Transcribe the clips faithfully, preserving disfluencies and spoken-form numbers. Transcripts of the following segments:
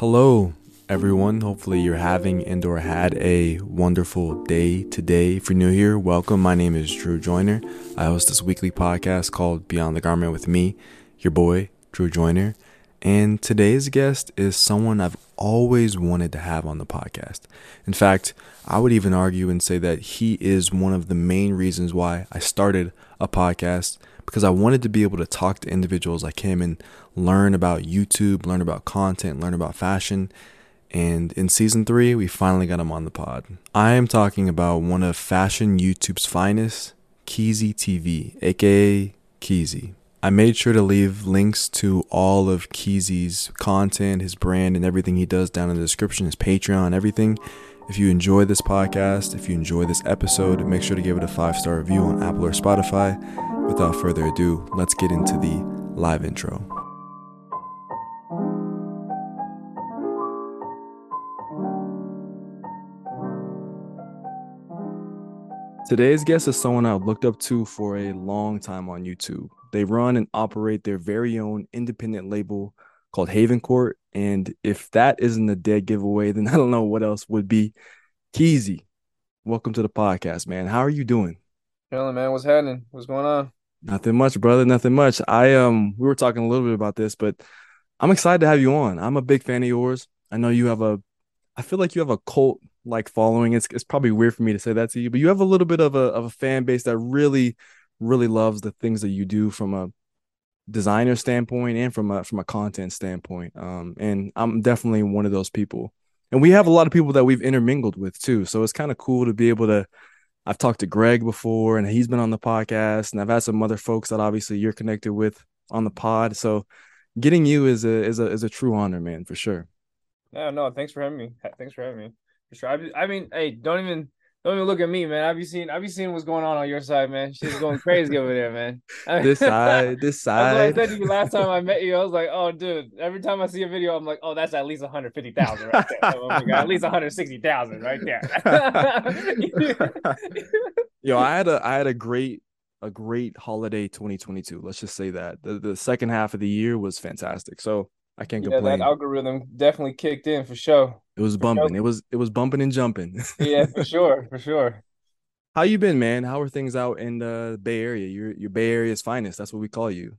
Hello, everyone. Hopefully, you're having and or had a wonderful day today. If you're new here, welcome. My name is Drew Joyner. I host this weekly podcast called Beyond the Garment with me, your boy, Drew Joyner. And today's guest is someone I've always wanted to have on the podcast. In fact, I would even argue and say that he is one of the main reasons why I started a podcast, because I wanted to be able to talk to individuals like him and learn about YouTube, learn about content, learn about fashion. And in season three, we finally got him on the pod. I am talking about one of fashion YouTube's finest, Keezy T V, aka Keezy. I made sure to leave links to all of Keezy's content, his brand, and everything he does down in the description, his Patreon, everything. If you enjoy this podcast, if you enjoy this episode, make sure to give it a five-star review on Apple or Spotify. Without further ado, let's get into the live intro. Today's guest is someone I've looked up to for a long time on YouTube. They run and operate their very own independent label called Haven Court. And if that isn't a dead giveaway, then I don't know what else would be. Keezy, welcome to the podcast, man. How are you doing? Chilling, man. What's happening? What's going on? Nothing much, brother. Nothing much. I um we were talking a little bit about this, but I'm excited to have you on. I'm a big fan of yours. I know you have a I feel like you have a cult like following. It's it's probably weird for me to say that to you, but you have a little bit of a of a fan base that really, really loves the things that you do from a designer standpoint and from a from a content standpoint. Um, and I'm definitely one of those people. And we have a lot of people that we've intermingled with too. So it's kind of cool to be able to. I've talked to Greg before, and he's been on the podcast, and I've had some other folks that obviously you're connected with on the pod. So getting you is a is a is a true honor, man, for sure. Yeah, no, thanks for having me. Thanks for having me. For sure. I, I mean, hey, don't even don't even look at me, man. I be seeing I be seeing what's going on on your side, man. Shit's going crazy over there, man. This That's side, this what I side. said to you last time I met you. I was like, oh, dude. Every time I see a video, I'm like, oh, that's at least one hundred fifty thousand right there. Oh my god, at least one hundred sixty thousand right there. Yo, I had a I had a great a great holiday twenty twenty-two. Let's just say that. The the second half of the year was fantastic. So I can't Yeah, that complain. algorithm definitely kicked in for sure. It was For sure. bumping. It was it was bumping and jumping. Yeah, for sure, for sure. How you been, man? How are things out in the Bay Area? Your your Bay Area's finest. That's what we call you.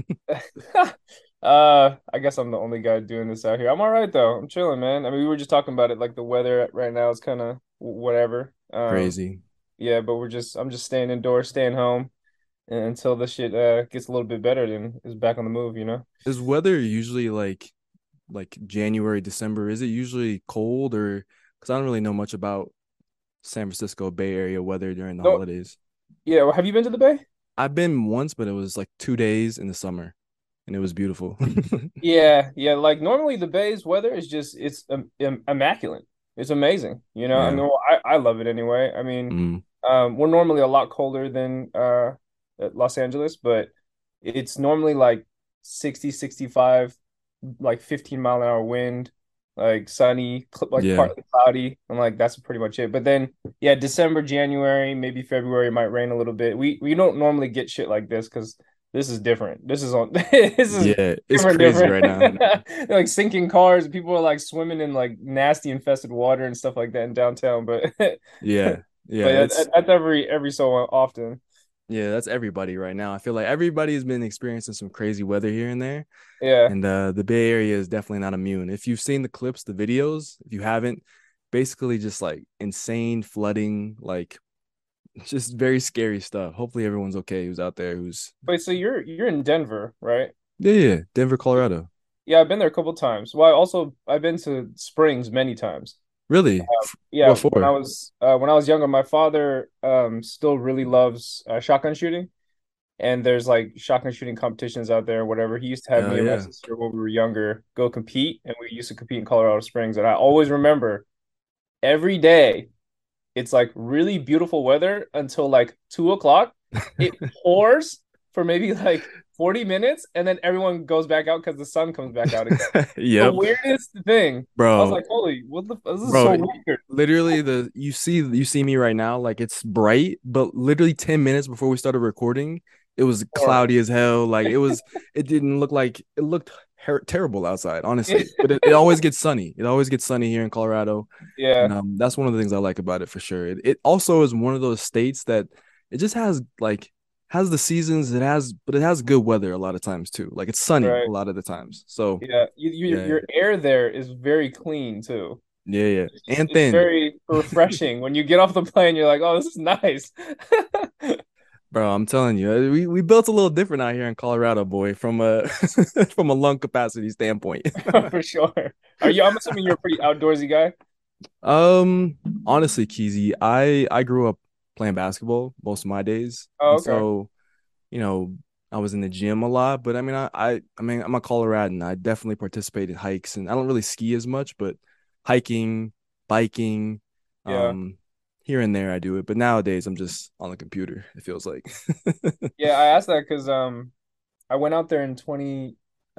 Uh, I guess I'm the only guy doing this out here. I'm all right though. I'm chilling, man. I mean, we were just talking about it, like the weather right now is kind of whatever. Um, Crazy. yeah, but we're just I'm just staying indoors, staying home and until the shit uh gets a little bit better, then is back on the move, you know? Is weather usually like like January, December? Is it usually cold or because I don't really know much about San Francisco Bay Area weather during the No, holidays. yeah. Well, have you been to the Bay? I've been once, but it was like two days in the summer, and it was beautiful. Yeah, yeah. Like normally the Bay's weather is just it's um, im immaculate. It's amazing, you know. I mean, Yeah. well, I I love it anyway. I mean, Mm. um, we're normally a lot colder than uh Los Angeles, but it's normally like sixty, sixty-five, like fifteen mile an hour wind, like sunny, cl- like Yeah. partly cloudy, and like that's pretty much it. But then, yeah, December, January, maybe February it might rain a little bit. We we don't normally get shit like this because this is different. This is on this is Yeah. It's different, crazy right now. different. Like sinking cars, people are like swimming in like nasty infested water and stuff like that in downtown. But but Yeah. Yeah. yeah, It's that- that's every every so often. yeah, that's everybody right now. I feel like everybody's been experiencing some crazy weather here and there. Yeah. And uh the Bay Area is definitely not immune. If you've seen the clips, the videos, if you haven't, basically just like insane flooding, like just very scary stuff. Hopefully everyone's okay who's out there who's Wait, so you're you're in Denver, right? yeah, yeah, Denver, Colorado. Yeah, I've been there a couple times. Well, I also I've been to Springs many times. Really? F- Yeah, What when I for? was uh, when I was younger, my father um still really loves uh, shotgun shooting, and there's like shotgun shooting competitions out there, or whatever. He used to have Hell me and my yeah. sister when we were younger go compete, and we used to compete in Colorado Springs. And I always remember every day it's like really beautiful weather until like two o'clock. It pours for maybe like forty minutes, and then everyone goes back out because the sun comes back out again. The Yep, weirdest thing. I was bro. like, holy, what the this is Bro, so weird. literally the you see you see me right now, like it's bright, but literally ten minutes before we started recording, it was Horrible. cloudy as hell. Like it was it didn't look like it looked her- terrible outside, honestly. But it, it always gets sunny. It always gets sunny here in Colorado, and Yeah, um, that's one of the things I like about it for sure. It, it also is one of those states that it just has like has the seasons. It has, but it has good weather a lot of times too. Like it's sunny a right. lot of the times. So Yeah, you, you, yeah, your air there is very clean too. yeah, yeah, It's just, and it's thin. very refreshing when you get off the plane. You're like, oh, this is nice. Bro, I'm telling you, uh, we, we built a little different out here in Colorado, boy, from a from a lung capacity standpoint. For sure. Are you? I'm assuming you're a pretty outdoorsy guy. Um, honestly, Keezy, I I grew up playing basketball most of my days, Oh, and okay. so you know I was in the gym a lot. But I mean, I I, I mean, I'm a Coloradan. I definitely participate in hikes, and I don't really ski as much, but hiking, biking, Yeah. um, here and there I do it. But nowadays, I'm just on the computer. It feels like. Yeah, I asked that because um I went out there in twenty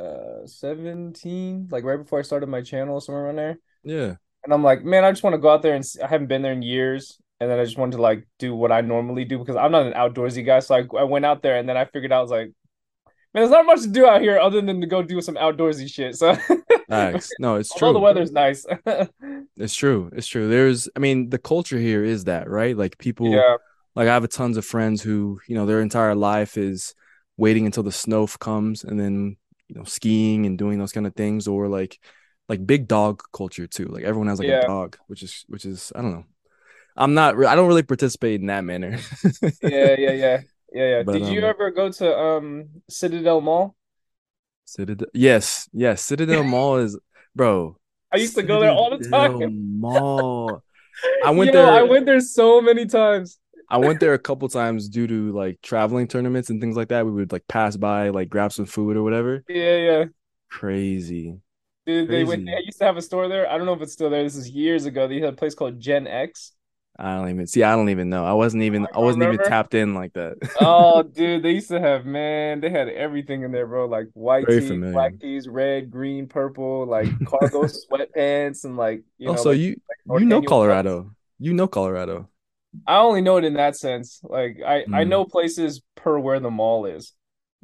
seventeen, like right before I started my channel, somewhere around there. Yeah. And I'm like, man, I just want to go out there and see. I haven't been there in years. And then I just wanted to like do what I normally do because I'm not an outdoorsy guy. So I, I went out there and then I figured out, I was like, man, there's not much to do out here other than to go do some outdoorsy shit. So Thanks. No, it's although the true. weather's nice. It's true. It's true. There's, I mean, the culture here is that, right? Like people, Yeah, like I have a tons of friends who, you know, their entire life is waiting until the snow comes and then, you know, skiing and doing those kind of things, or like, like big dog culture too. Like everyone has like a yeah, dog, which is, which is, I don't know. I'm not, re- I don't really participate in that manner. yeah, yeah, yeah, yeah, yeah. But Did you um, ever go to um Citadel Mall? Citadel, yes, yes, Citadel Mall is, bro, I used to go there all the Citadel time. Mall. I went Yo, I there. went there so many times. I went there a couple times due to like traveling tournaments and things like that. We would like pass by, like grab some food or whatever. Yeah, yeah. Crazy, Dude, they went. crazy. They used to have a store there. I don't know if it's still there. This is years ago. They had a place called Gen X. I don't even see. I don't even know. I wasn't even. I You don't wasn't even remember? tapped in like that. Oh, dude, they used to have, man, they had everything in there, bro. Like white Very tee, familiar. black tees, red, green, purple, like cargo sweatpants, and like you know, Also, like, you like you North know Annual cuts. Colorado. You know Colorado. I only know it in that sense. Like I, I Mm. know places per where the mall is.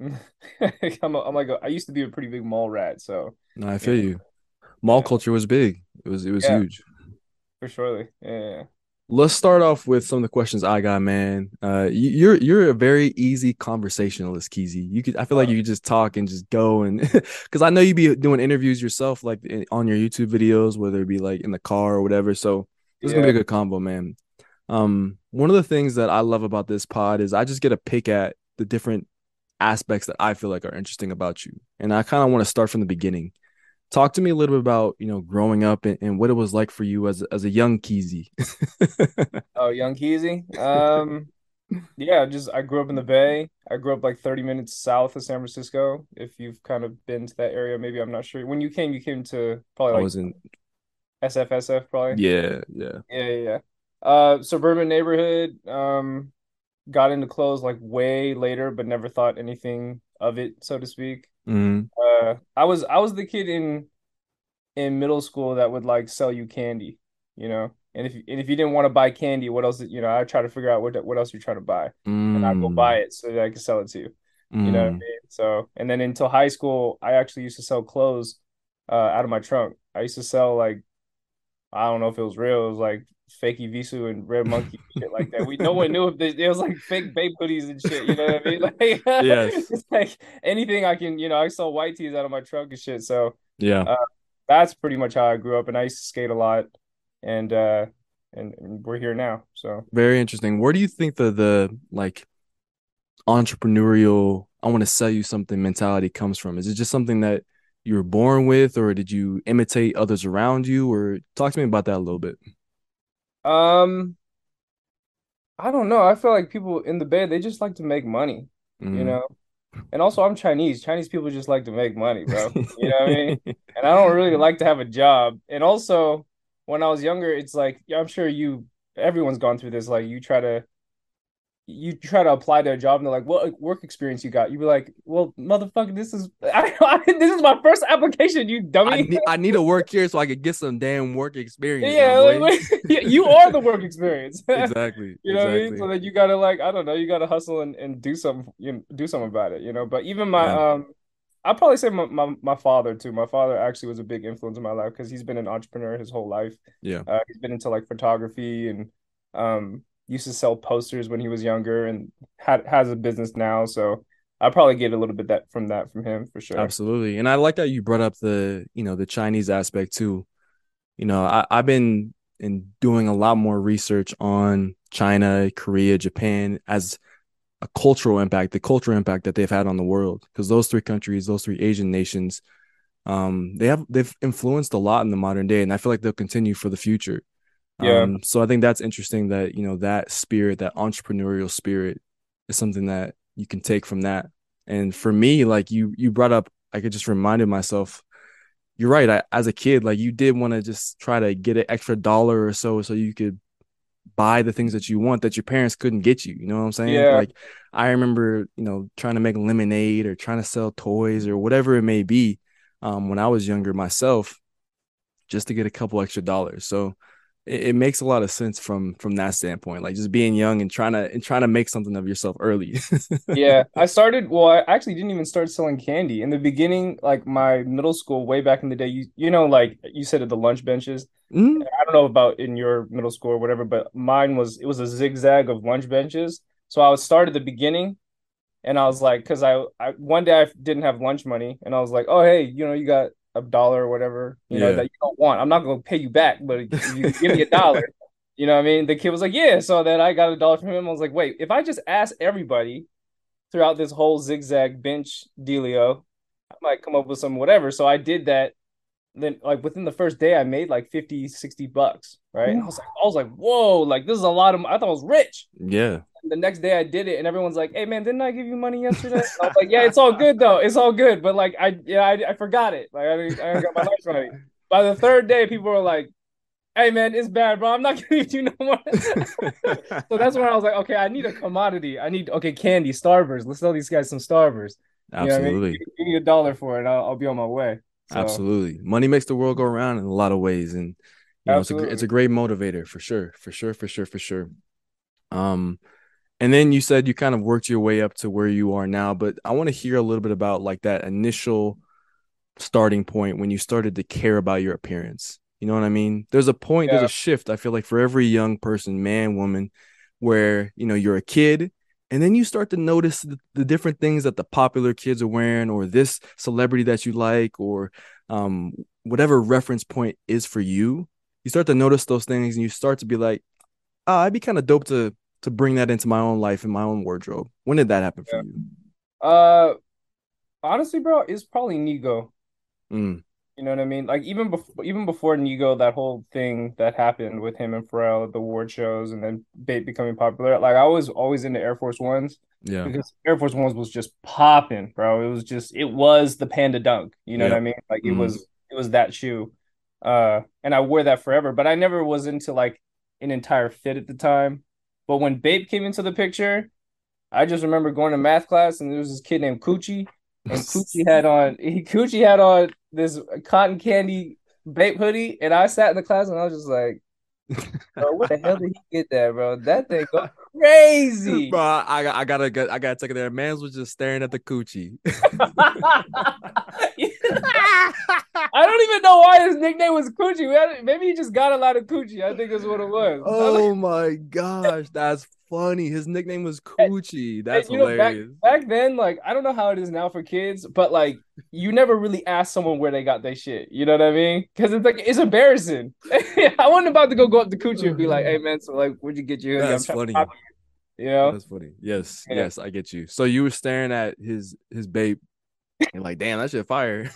I'm, a, I'm like a, I used to be a pretty big mall rat, so No, I you feel know, you. Mall yeah, culture was big. It was it was yeah, huge. for surely, yeah, Let's start off with some of the questions I got, man. Uh, you, you're you're a very easy conversationalist, Keezy. You could, I feel like uh, you could just talk and just go and because I know you be doing interviews yourself, like in, on your YouTube videos, whether it be like in the car or whatever. So this is gonna be yeah, a good combo, man. Um, one of the things that I love about this pod is I just get a pick at the different aspects that I feel like are interesting about you, and I kind of want to start from the beginning. Talk to me a little bit about, you know, growing up and, and what it was like for you as as a young Keezy. oh, Young Keezy. Um, yeah, just I grew up in the Bay. I grew up like thirty minutes south of San Francisco. If you've kind of been to that area, maybe I'm not sure. When you came, you came to probably I like wasn't. S F S F, probably. Yeah, yeah. Yeah, yeah, yeah. Uh, suburban neighborhood. Um, got into clothes like way later, but never thought anything of it, so to speak. Mm, Uh, I was I was the kid in in middle school that would like sell you candy, you know. And if and if you didn't want to buy candy, what else? You know, I try to figure out what what else you're trying to buy, and I go buy mm, it so that I can sell it to you. You know what I mm. mean? So, and then until high school, I actually used to sell clothes uh, out of my trunk. I used to sell like I don't know if it was real. It was like fake Evisu and Red Monkey shit like that. We no one knew if they, it was like fake Bape hoodies and shit. You know what I mean? Like Yes. it's like anything I can. You know, I sell white tees out of my trunk and shit. So Yeah. uh, that's pretty much how I grew up. And I used to skate a lot, and uh, and, and we're here now. So Very interesting. Where do you think the the like entrepreneurial, I want to sell you something mentality comes from? Is it just something that you were born with, or did you imitate others around you? Or talk to me about that a little bit. um, I don't know. I feel like people in the Bay they just like to make money. You Mm. know. And also, I'm Chinese. Chinese people just like to make money, bro. You know what I mean? And I don't really like to have a job. And also, when I was younger, it's like, yeah, I'm sure you, everyone's gone through this. Like, you try to, you try to apply to a job, and they're like, "What work experience you got?" You be like, "Well, motherfucker, this is, I, this is my first application, you I dummy." need I need to work here so I could get some damn work experience, my Yeah, like, boy. like, yeah, you are the work experience. Exactly. You know what I mean? So Exactly. that you gotta like, I don't know, you gotta hustle and, and do something, you know, do something about it, you know. But even my Yeah. um I'd probably say my, my, my father too. My father actually was a big influence in my life because he's been an entrepreneur his whole life. Yeah, Uh, he's been into like photography and um used to sell posters when he was younger and had has a business now. So I probably get a little bit that from that from him for sure. absolutely. And I like that you brought up the, you know, the Chinese aspect too. You know, I, I've been in doing a lot more research on China, Korea, Japan as a cultural impact, the cultural impact that they've had on the world. Because those three countries, those three Asian nations, um, they have they've influenced a lot in the modern day, and I feel like they'll continue for the future. Yeah. Um, so I think that's interesting that you know that spirit, that entrepreneurial spirit, is something that you can take from that. And for me, like you you brought up, I could just reminded myself. You're right. I, as a kid, like you did want to just try to get an extra dollar or so, so you could buy the things that you want that your parents couldn't get you. You know what I'm saying? Yeah. Like I remember, you know, trying to make lemonade or trying to sell toys or whatever it may be, um, when I was younger myself, just to get a couple extra dollars. So it, it makes a lot of sense from from that standpoint, like just being young and trying to and trying to make something of yourself early. Yeah, I started, well, I actually didn't even start selling candy. In the beginning, like my middle school, way back in the day, you you know, like you said at the lunch benches. Mm, I don't know about in your middle school or whatever, but mine was it was a zigzag of lunch benches. So I would start at the beginning and I was like, because I, I one day I didn't have lunch money and I was like, oh hey, you know, you got a dollar or whatever, you know, yeah. that you don't want. I'm not gonna pay you back, but if you can give me a dollar, you know what I mean? The kid was like, yeah. So then I got a dollar from him. I was like, wait, if I just ask everybody throughout this whole zigzag bench dealio, I might come up with some whatever. So I did that. Then like within the first day, I made like fifty, sixty bucks. Right. And I Ooh. was like, I was like, whoa, like this is a lot of I thought I was rich. Yeah. And the next day I did it and everyone's like, hey man, didn't I give you money yesterday? And I was like, yeah, it's all good though. It's all good. But like I yeah, I, I forgot it. Like I, I got my lunch money. By the third day, people were like, hey man, it's bad, bro. I'm not gonna give you no more. So that's when I was like, okay, I need a commodity. I need okay, candy, Starburst. Let's sell these guys some Starburst. You know what I mean? Absolutely. Give, give me a dollar for it, I'll, I'll be on my way. So Absolutely. Money makes the world go around in a lot of ways. And, you know, it's a, gr- it's absolutely. a great motivator for sure. For sure. For sure. For sure. Um, and then you said you kind of worked your way up to where you are now, but I want to hear a little bit about like that initial starting point when you started to care about your appearance. You know what I mean? There's a point, there's a Yeah. shift, I feel like, for every young person, man, woman, where, you know, you're a kid and then you start to notice the, the different things that the popular kids are wearing or this celebrity that you like or um, whatever reference point is for you. You start to notice those things and you start to be like, oh, I'd be kind of dope to to bring that into my own life and my own wardrobe. When did that happen for Yeah. you? Uh honestly, bro, it's probably Nigo. Mm, You know what I mean? Like even before even before Nigo, that whole thing that happened with him and Pharrell at the award shows and then Bape becoming popular. Like I was always into Air Force Ones yeah. because Air Force Ones was just popping, bro. It was just it was the Panda Dunk. You know what I Yep. mean? Like it Mm. was it was that shoe. Uh and I wore that forever, but I never was into like an entire fit at the time. But when Bape came into the picture, I just remember going to math class and there was this kid named Coochie, and Coochie had on he Coochie had on this cotton candy Bape hoodie, and I sat in the class and I was just like, bro, where the hell did he get that, bro? That thing go Bro, crazy. I got I gotta get I gotta take it there. Mans was just staring at the coochie. I don't even know why his nickname was Coochie. Maybe he just got a lot of Coochie. I think that's what it was. I was Oh my gosh, that's funny. His nickname was like, Coochie. and, That's you know, back hilarious. back then, like I don't know how it is now for kids, but like you never really ask someone where they got their shit. You know what I mean? Because it's like it's embarrassing. I wasn't about to go go up to Coochie and be like, "Hey man, so like, where'd you get your hoodie? I'm That's trying to pop funny. you." You know? That's funny. Yes, Yeah. yes, I get you. So you were staring at his his babe. You're like, damn, that shit fire.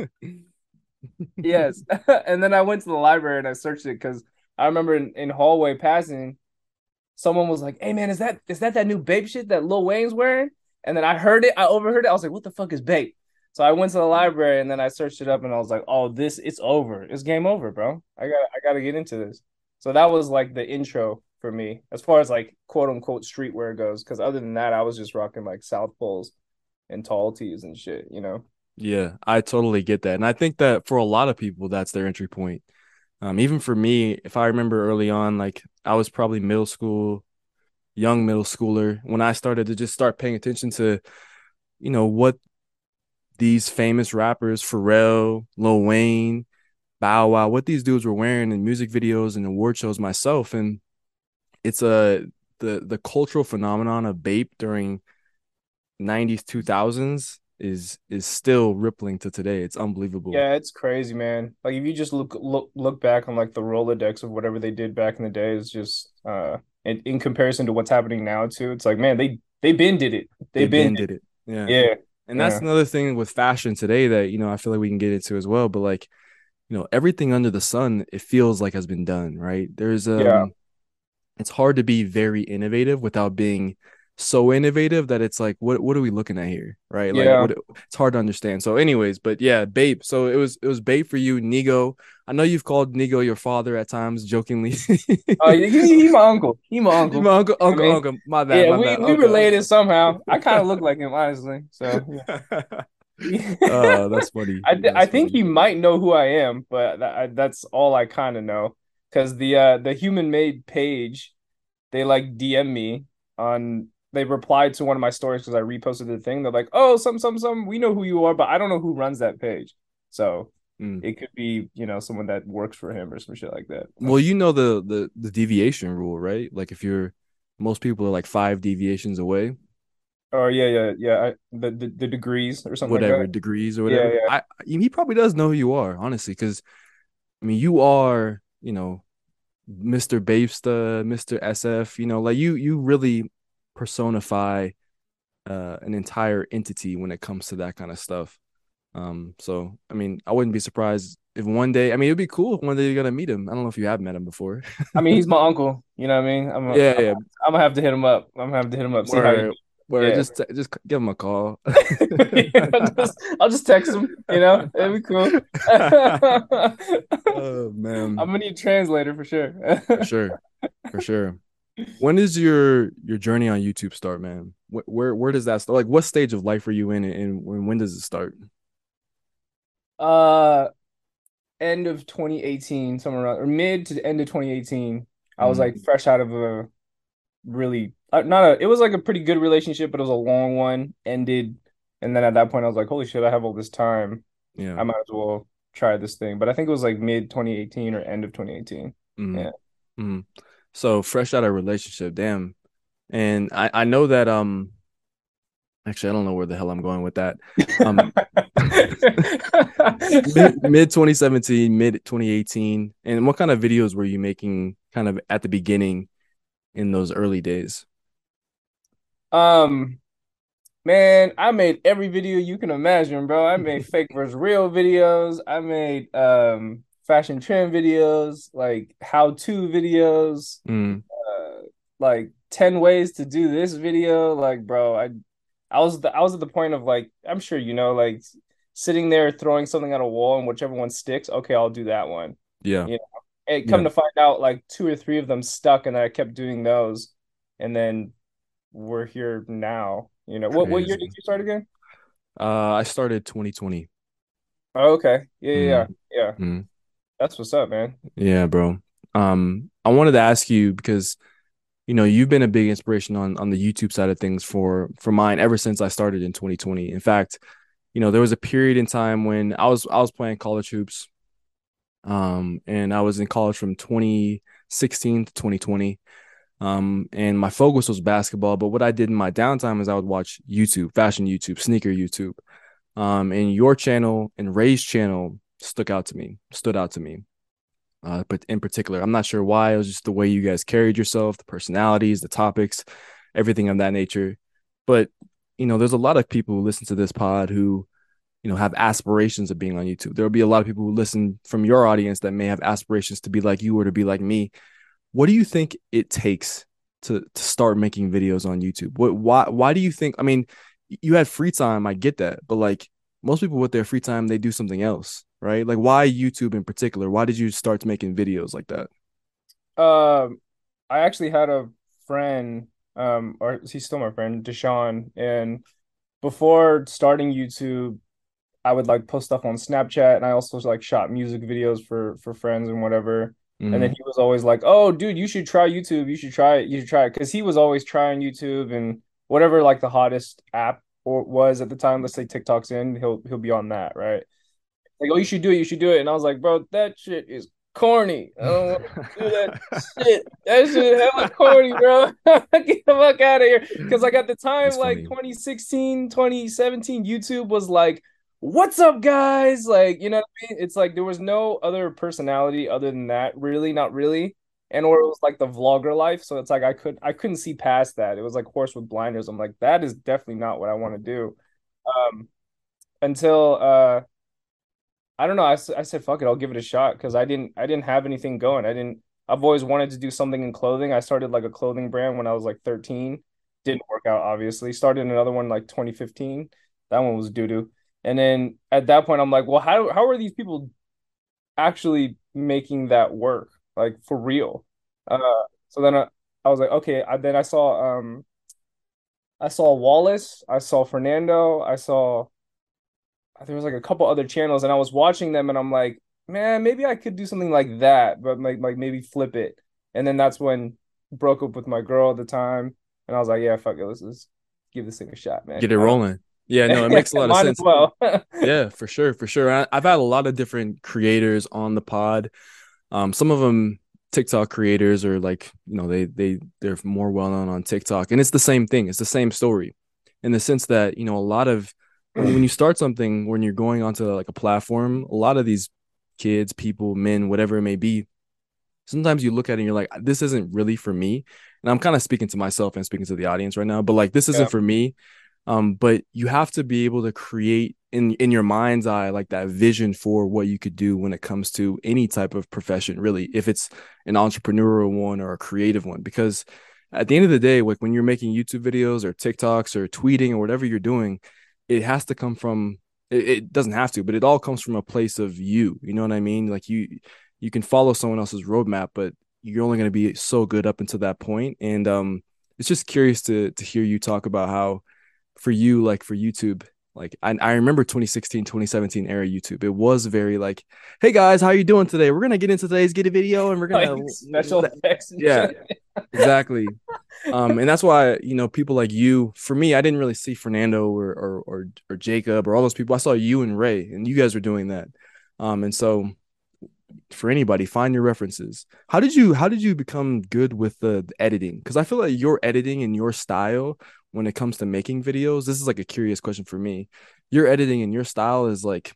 Yes. And then I went to the library and I searched it because I remember in, in hallway passing, someone was like, "Hey man, is that is that that new Bape shit that Lil Wayne's wearing?" And then I heard it, I overheard it. I was like, "What the fuck is Bape?" So I went to the library and then I searched it up and I was like, "Oh, this it's over. It's game over, bro. I got I got to get into this." So that was like the intro for me as far as like quote unquote streetwear goes. Because other than that, I was just rocking like South Poles and tall tees and shit. You know? Yeah, I totally get that. And I think that for a lot of people, that's their entry point. Um, even for me, if I remember early on, like I was probably middle school, young middle schooler, when I started to just start paying attention to, you know, what these famous rappers, Pharrell, Lil Wayne, Bow Wow, what these dudes were wearing in music videos and award shows myself. And it's a the the cultural phenomenon of Bape during nineties, two thousands is is still rippling to today. It's unbelievable. Yeah, it's crazy, man. Like if you just look look look back on like the Rolodex of whatever they did back in the day, it's just uh in, in comparison to what's happening now too. It's like, man, they they been did it. They They been been did did it. Yeah. it. And Yeah, that's yeah, another thing with fashion today that, you know, I feel like we can get into as well. But like, you know, everything under the sun, it feels like has been done, right? There's yeah, um it's hard to be very innovative without being so innovative that it's like, what what are we looking at here, right? Like, yeah. what it's hard to understand. So, anyways, but yeah, Bape. So it was it was Bape for you, Nigo. I know you've called Nigo your father at times, jokingly. Oh, he, he my uncle. He my You uncle. my uncle, I uncle, mean, uncle. My bad, yeah, my we bad, we uncle, related uncle. somehow. I kind of look like him, honestly. So uh, yeah. that's funny. I th I That's think funny. he might know who I am, but that, I, that's all I kind of know. Because the uh the Human Made page, they like D M me on. They replied to one of my stories because I reposted the thing. They're like, "Oh, some some some. We know who you are, but I don't know who runs that page." So Mm. it could be, you know, someone that works for him or some shit like that. Well, you know the the the deviation rule, right? Like if you're most people are like five deviations away, Oh yeah, yeah, yeah. I, the, the the degrees or something like whatever that. degrees or Yeah, whatever. yeah. I he probably does know who you are, honestly, because I mean you are, you know, mister Babesta, mister S F, you know, like you you really personify uh an entire entity when it comes to that kind of stuff. Um, so I mean, I wouldn't be surprised if one day, I mean, it'd be cool if one day you're gonna meet him. I don't know if you have met him before. I mean, he's my uncle. You know what I mean? I'm a, Yeah, I'm, yeah. I'm gonna have to hit him up. I'm gonna have to hit him up. See how he. Where where Yeah. just just give him a call. Yeah, I'll just, I'll just text him. You know, it'd be cool. Oh I'm man, gonna need a translator for sure. for sure, for sure. When does your your journey on YouTube start, man? Where where, where does that start? Like, what stage of life are you in, and when when does it start? Uh, End of twenty eighteen, somewhere around, or mid to end of twenty eighteen. I was like Mm, fresh out of a really uh, not a. It was like a pretty good relationship, but it was a long one. Ended, and then at that point, I was like, "Holy shit, I have all this time. yeah. I might as well try this thing." But I think it was like mid twenty eighteen or end of twenty eighteen. Mm, Yeah. mm. So fresh out of relationship, damn. And I I know that um actually I don't know where the hell I'm going with that. Um mid mid twenty seventeen, mid twenty eighteen, and what kind of videos were you making kind of at the beginning in those early days? Um, Man, I made every video you can imagine, bro. I made fake versus real videos. I made um fashion trend videos, like how-to videos, Mm, uh, like ten ways to do this video. Like, bro, I I was the, I was at the point of like, I'm sure you know, like sitting there throwing something at a wall and whichever one sticks, okay, I'll do that one. yeah, You know, and yeah. come to find out like two or three of them stuck and I kept doing those. And then we're here now. You know, what what year did Crazy. you start again? Uh I started twenty twenty. Oh, okay. Yeah, yeah, yeah. Mm, Yeah. mm. That's what's up, man. Yeah, bro. Um, I wanted to ask you because you know you've been a big inspiration on on the YouTube side of things for for mine ever since I started in twenty twenty. In fact, you know there was a period in time when I was I was playing college hoops, um, and I was in college from twenty sixteen to twenty twenty. Um, and my focus was basketball, but what I did in my downtime is I would watch YouTube, fashion YouTube, sneaker YouTube. Um, and your channel and Ray's channel stuck out to me, stood out to me. Uh, but in particular, I'm not sure why. It was just the way you guys carried yourself, the personalities, the topics, everything of that nature. But you know, there's a lot of people who listen to this pod who, you know, have aspirations of being on YouTube. There'll be a lot of people who listen from your audience that may have aspirations to be like you or to be like me. What do you think it takes to to start making videos on YouTube? What why why do you think? I mean, you had free time, I get that, but like most people with their free time, they do something else, right? Like why YouTube in particular? Why did you start making videos like that? Um, I actually had a friend, um, or he's still my friend, Deshaun, and before starting YouTube, I would like post stuff on Snapchat, and I also like shot music videos for for friends and whatever. And then Mm, he was always like, "Oh, dude, you should try YouTube. You should try it. You should try it." Because he was always trying YouTube and whatever like the hottest app. or was at the time. Let's say TikTok's in, he'll he'll be on that, right? Like, oh, you should do it, you should do it. And I was like, bro, that shit is corny. I don't want to do that shit. That shit is hella corny, bro. Get the fuck out of here. Because like at the time, That's like funny. twenty sixteen, twenty seventeen, YouTube was like, what's up, guys? Like, you know what I mean? It's like there was no other personality other than that, really, not really. And or it was like the vlogger life. So it's like I could I couldn't see past that. It was like horse with blinders. I'm like, that is definitely not what I want to do. Um, until uh I don't know. I, s- I said, fuck it, I'll give it a shot because I didn't I didn't have anything going. I didn't I've always wanted to do something in clothing. I started like a clothing brand when I was like thirteen. Didn't work out, obviously. Started another one like twenty fifteen. That one was doo-doo. And then at that point, I'm like, well, how how are these people actually making that work? Like for real. Uh, so then I, I was like, okay. I, then I saw um I saw Wallace, I saw Fernando, I saw there was like a couple other channels and I was watching them and I'm like, man, maybe I could do something like that, but like like maybe flip it. And then that's when broke up with my girl at the time, and I was like, yeah, fuck it, let's just give this thing a shot, man. Get it I rolling. Yeah, no, it don't makes a lot of might as sense. well. Yeah, for sure, for sure. I, I've had a lot of different creators on the pod. Um, some of them TikTok creators are like, you know, they they they're more well known on TikTok, and it's the same thing. It's the same story, in the sense that you know a lot of when when you start something, when you're going onto like a platform, a lot of these kids, people, men, whatever it may be, sometimes you look at it and you're like, this isn't really for me. And I'm kind of speaking to myself and speaking to the audience right now, but like this Yeah, isn't for me. Um, but you have to be able to create in in your mind's eye like that vision for what you could do when it comes to any type of profession, really, if it's an entrepreneurial one or a creative one. Because at the end of the day, like when you're making YouTube videos or TikToks or tweeting or whatever you're doing, it has to come from it, it doesn't have to, but it all comes from a place of you. You know what I mean? Like you you can follow someone else's roadmap, but you're only going to be so good up until that point. And um, it's just curious to to hear you talk about how for you, like for YouTube, like I, I remember twenty sixteen, twenty seventeen era YouTube. It was very like, hey guys, how you doing today? We're gonna get into today's get a video and we're like gonna special effects and yeah, shit. exactly. Um, and that's why, you know, people like you, for me, I didn't really see Fernando or or or, or Jacob or all those people. I saw you and Ray, and you guys were doing that. Um, and so for anybody, find your references. How did you how did you become good with the, the editing? Because I feel like your editing and your style when it comes to making videos, this is like a curious question for me. Your editing and your style is like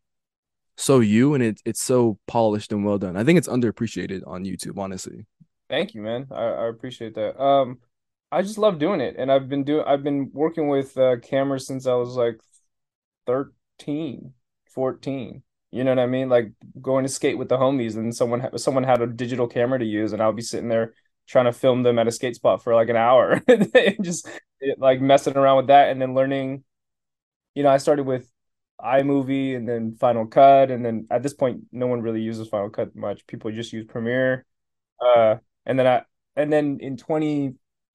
so you, and it, it's so polished and well done. I think it's underappreciated on YouTube, honestly. Thank you, man. I, I appreciate that. Um, I just love doing it, and I've been doing I've been working with uh, cameras since I was like thirteen, fourteen. You know what I mean? Like going to skate with the homies, and someone ha someone had a digital camera to use, and I'll be sitting there trying to film them at a skate spot for like an hour, and just like messing around with that, and then learning. You know, I started with iMovie and then Final Cut, and then at this point, no one really uses Final Cut much. People just use Premiere. Uh, and then I and then in twenty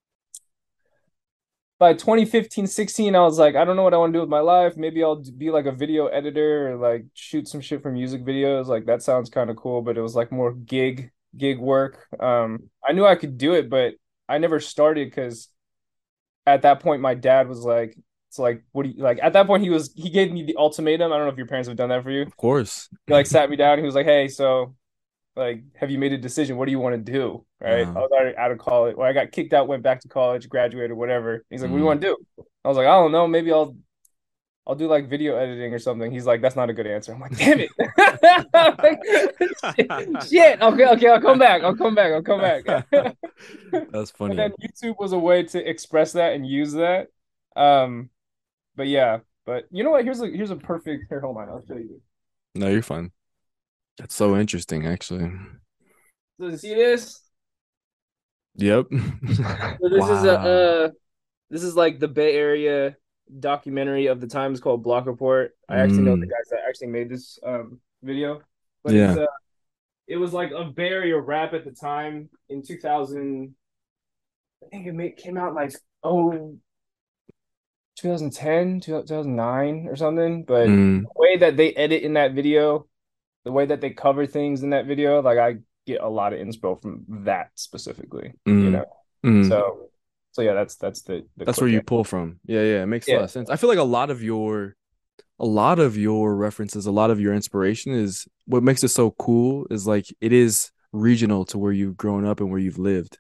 by twenty fifteen, sixteen, I was like, I don't know what I want to do with my life. Maybe I'll be like a video editor or like shoot some shit for music videos. Like that sounds kind of cool, but it was like more gig gig work. Um, I knew I could do it, but I never started because at that point my dad was like, it's like, what do you like? At that point he was he gave me the ultimatum. I don't know if your parents have done that for you. Of course. He like sat me down. He was like, hey, so like, have you made a decision? What do you want to do? Right. I Uh, was already out of college. Well, I got kicked out, went back to college, graduated, whatever. He's like, what do you mm. want to do? I was like, I don't know. Maybe I'll I'll do like video editing or something. He's like, that's not a good answer. I'm like, damn it. Like, shit, shit. Okay, okay, I'll come back. I'll come back. I'll come back. That's And funny. then YouTube was a way to express that and use that. Um, but yeah, but you know what? Here's a here's a perfect here. Hold on, I'll show you. No, you're fine. That's so interesting, actually. So you see this? Yep. So this is a Wow. uh this is like the Bay Area documentary of the Times called Block Report. I actually know the Mm, guys that actually made this um video, but it's yeah. uh it was like a Bay Area rap at the time in two thousand. I think it made, came out like oh two thousand ten, two thousand nine or something. But Mm, the way that they edit in that video, the way that they cover things in that video, like I get a lot of inspo from that specifically, you mm, know. mm. So So yeah, that's that's the the That's where quick you answer. pull from. Yeah, yeah, it makes a lot Yeah, of sense. I feel like a lot of your a lot of your references, a lot of your inspiration is what makes it so cool is like it is regional to where you've grown up and where you've lived.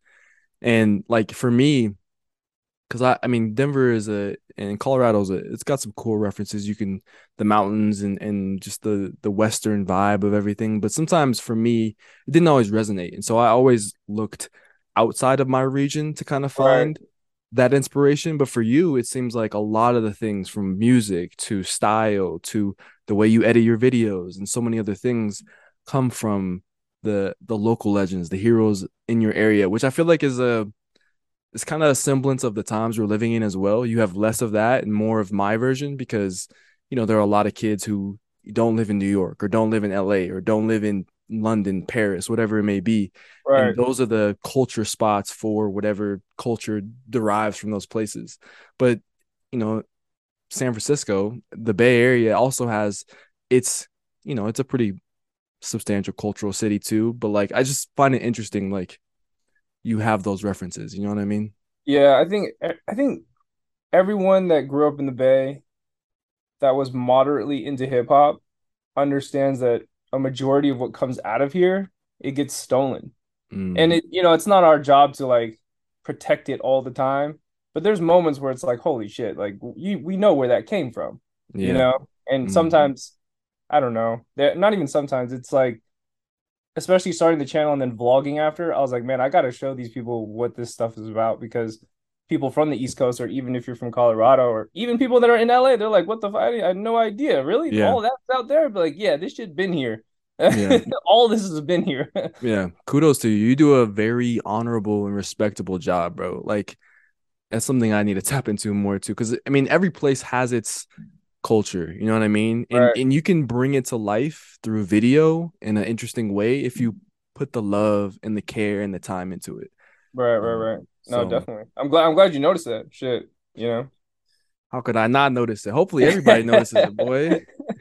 And like for me, because I, I mean, Denver is a and Colorado's a, it's got some cool references. You can the mountains and and just the the western vibe of everything. But sometimes for me, it didn't always resonate, and so I always looked outside of my region to kind of right, find that inspiration. But for you, it seems like a lot of the things from music to style to the way you edit your videos and so many other things come from the the local legends, the heroes in your area, which I feel like is a it's kind of a semblance of the times we're living in as well. You have less of that and more of my version because, you know, there are a lot of kids who don't live in New York or don't live in L A or don't live in London, Paris, whatever it may be. And right. those are the culture spots for whatever culture derives from those places. But, you know, San Francisco, the Bay Area also has it's, you know, it's a pretty substantial cultural city too. But like, I just find it interesting. Like, you have those references. You know what I mean? Yeah, I think I think everyone that grew up in the Bay that was moderately into hip hop understands that a majority of what comes out of here, it gets stolen. And Mm, it, you know, it's not our job to like protect it all the time, but there's moments where it's like, holy shit, like you, we know where that came from, you yeah. know? And Mm, sometimes, I don't know, that not even sometimes, it's like, especially starting the channel and then vlogging after, I was like, man, I got to show these people what this stuff is about because people from the East Coast, or even if you're from Colorado, or even people that are in L A, they're like, what the fuck? I had no idea. Really? yeah. All that's out there? But like, yeah, this shit been here. Yeah. All this has been here. Yeah. Kudos to you. You do a very honorable and respectable job, bro. Like that's something I need to tap into more too. Cause I mean, every place has its culture. You know what I mean? And Right, and you can bring it to life through video in an interesting way if you put the love and the care and the time into it. right, right, Um, right. No, so definitely. I'm glad. I'm glad you noticed that shit. You know. how could I not notice it? Hopefully everybody notices it, boy.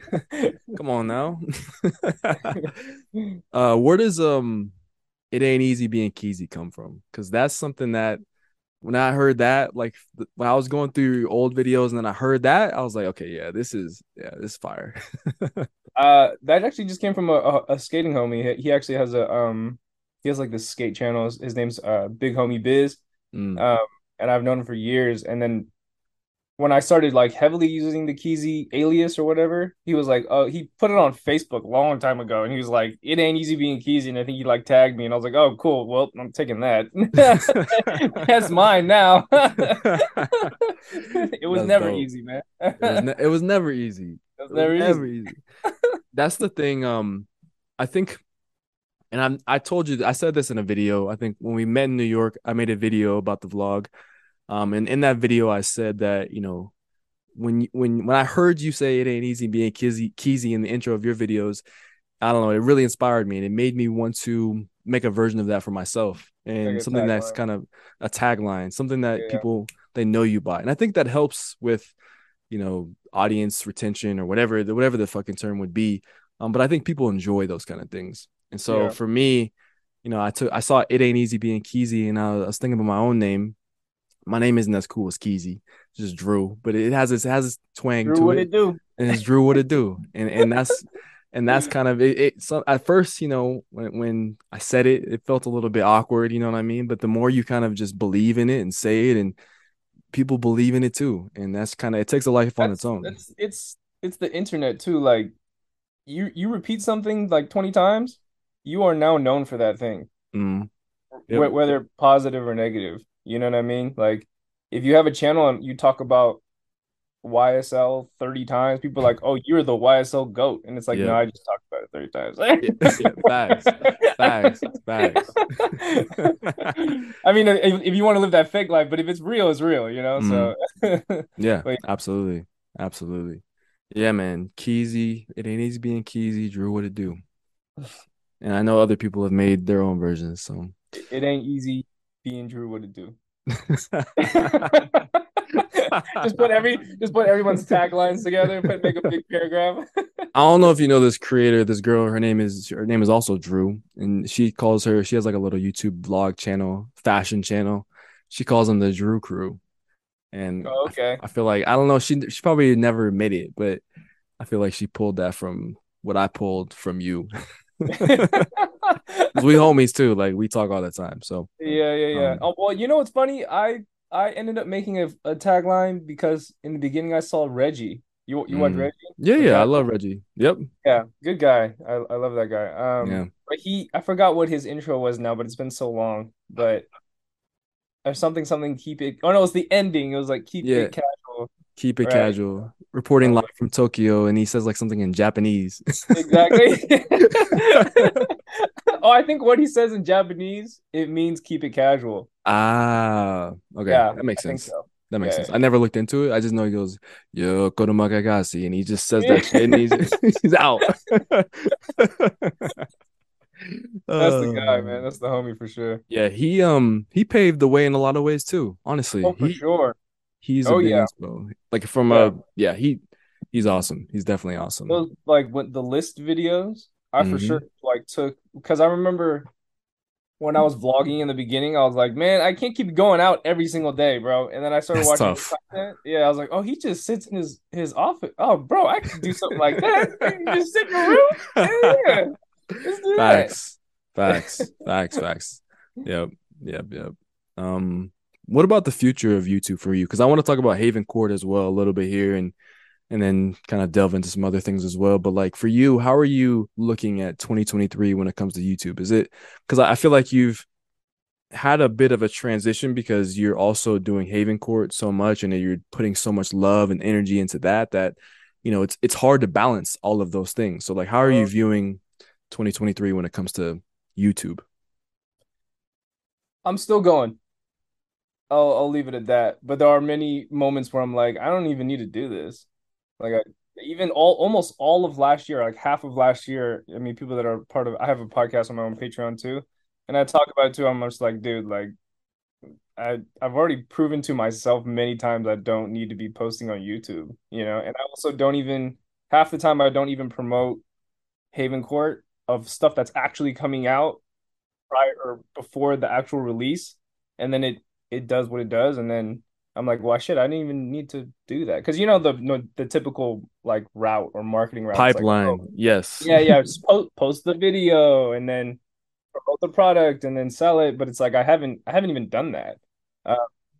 Come on now. uh, where does um it ain't easy being Keezy come from? Because that's something that when I heard that, like th- when I was going through your old videos and then I heard that, I was like, okay, yeah, this is yeah, this is fire. Uh, that actually just came from a, a, a skating homie. He, he actually has a um, he has like this skate channel. His, his name's uh Big Homie Biz. Mm, Um, and I've known him for years. And then when I started like heavily using the Keezy alias or whatever, he was like, oh, he put it on Facebook a long time ago, and he was like, it ain't easy being Keezy, and I think he like tagged me, and I was like, oh, cool, well, I'm taking that. That's mine now. It was that's never dope. easy, man. It was ne- It it was never easy. was It was never never easy. easy. That's the thing. Um, I think, and I'm I told you I said this in a video. I think when we met in New York, I made a video about the vlog. Um, and in that video, I said that you know when when when I heard you say it ain't easy being Keezy, Keezy in the intro of your videos, I don't know, it really inspired me and it made me want to make a version of that for myself Like and a something that's tagline. kind of a tagline, something that Yeah, people they know you by. And I think that helps with, you know, audience retention or whatever the whatever the fucking term would be. Um, but I think people enjoy those kind of things. And so yeah. for me, you know, I took I saw it ain't easy being Keezy and I was thinking about my own name. My name isn't as cool as Keezy, just Drew, but it has its it has its twang Drew, to what it, it do? and it's Drew what it do, and and that's and that's kind of it. it so at first, you know, when when I said it, it felt a little bit awkward, you know what I mean. But the more you kind of just believe in it and say it, and people believe in it too, and that's kind of it takes a life on its That's own. that's it's it's the internet too. Like you you repeat something like twenty times, you are now known for that thing, Mm, yep. wh- whether positive or negative. You know what I mean? Like if you have a channel and you talk about Y S L thirty times, people are like, "Oh, you're the Y S L goat." And it's like, "No, Yep. I just talked about it thirty Yeah, yeah, facts, facts, facts. I mean, if, if you want to live that fake life, but if it's real, it's real, you know? Mm, So, yeah, but absolutely, absolutely. Yeah, man. Keezy, it ain't easy being Keezy. Drew, what it do? And I know other people have made their own versions. So it, it ain't easy being Drew what it do. I Just put every just put everyone's taglines together, put make a big paragraph. don't know if you know this creator, this girl. Her name is her name is also Drew, and she calls her. She has like a little YouTube vlog channel, fashion channel. she calls them the Drew Crew, and Oh, I, f- okay. I feel like I don't know. She she probably never admitted it, but I feel like she pulled that from what I pulled from you. Because we homies too. Like we talk all the time. So Yeah, yeah, yeah. um Oh, well, you know what's funny? I I ended up making a, a tagline because in the beginning I saw Reggie. You you watch mm, Reggie yeah, from yeah, I love Casual? Reggie. Yep. Yeah, good guy. I I love that guy. Yeah. Um, but he I forgot what his intro was now, but it's been so long. But or something something keep it. Oh no, it's the ending. It was like keep Yeah. it casual. Keep it Right. casual. Reporting Uh, live from Tokyo, and he says like something in Japanese. exactly. Oh, I think what he says in Japanese, it means keep it casual. Ah, okay. Yeah, That makes I think sense. so. That makes Yeah. sense. I never looked into it. I just know he goes, Yo, Kodama Gagasi, and he just says Yeah. that shit and he's he's out. That's the guy, uh, man. That's the homie for sure. yeah, he um he paved the way in a lot of ways too. Honestly. Oh, for He sure. he's a Oh big yeah. inspo. Like from Yeah. a yeah, he he's awesome. He's definitely awesome. Those like when the list videos, I for sure Hmm. like took because I remember when I was vlogging in the beginning, I was like, man, I can't keep going out every single day, bro. And then I started That's watching his tough. content. Yeah, I was like, oh, he just sits in his his office. Oh, bro, I could do something like that. You just sit in a room. Yeah, yeah. Let's do that. Facts. Facts. Facts. Facts. Yep. Yep. Yep. Um, what about the future of YouTube for you? Because I want to talk about Haven Court as well a little bit here and and then kind of delve into some other things as well. But like for you, how are you looking at twenty twenty-three when it comes to YouTube? Is it because I I feel like you've had a bit of a transition because you're also doing Haven Court so much and you're putting so much love and energy into that that you know it's it's hard to balance all of those things. So like how are you Uh, viewing twenty twenty-three when it comes to YouTube? I'm still going. I'll I'll leave it at that. But there are many moments where I'm like, I don't even need to do this. Like I, even all almost all of last year, like half of last year. I mean, people that are part of I have a podcast on my own Patreon too, and I talk about it too. I'm just like, dude, like I I've already proven to myself many times I don't need to be posting on YouTube, you know. And I also don't even half the time I don't even promote Haven Court of stuff that's actually coming out prior or before the actual release, and then it it does what it does, and then I'm like, well, shit, I didn't even need to do that because you know the no, the typical like route or marketing route. It's like, oh, Pipeline, yes. yeah, yeah, just post post the video and then promote the product and then sell it, but it's like I haven't I haven't even done that. Uh,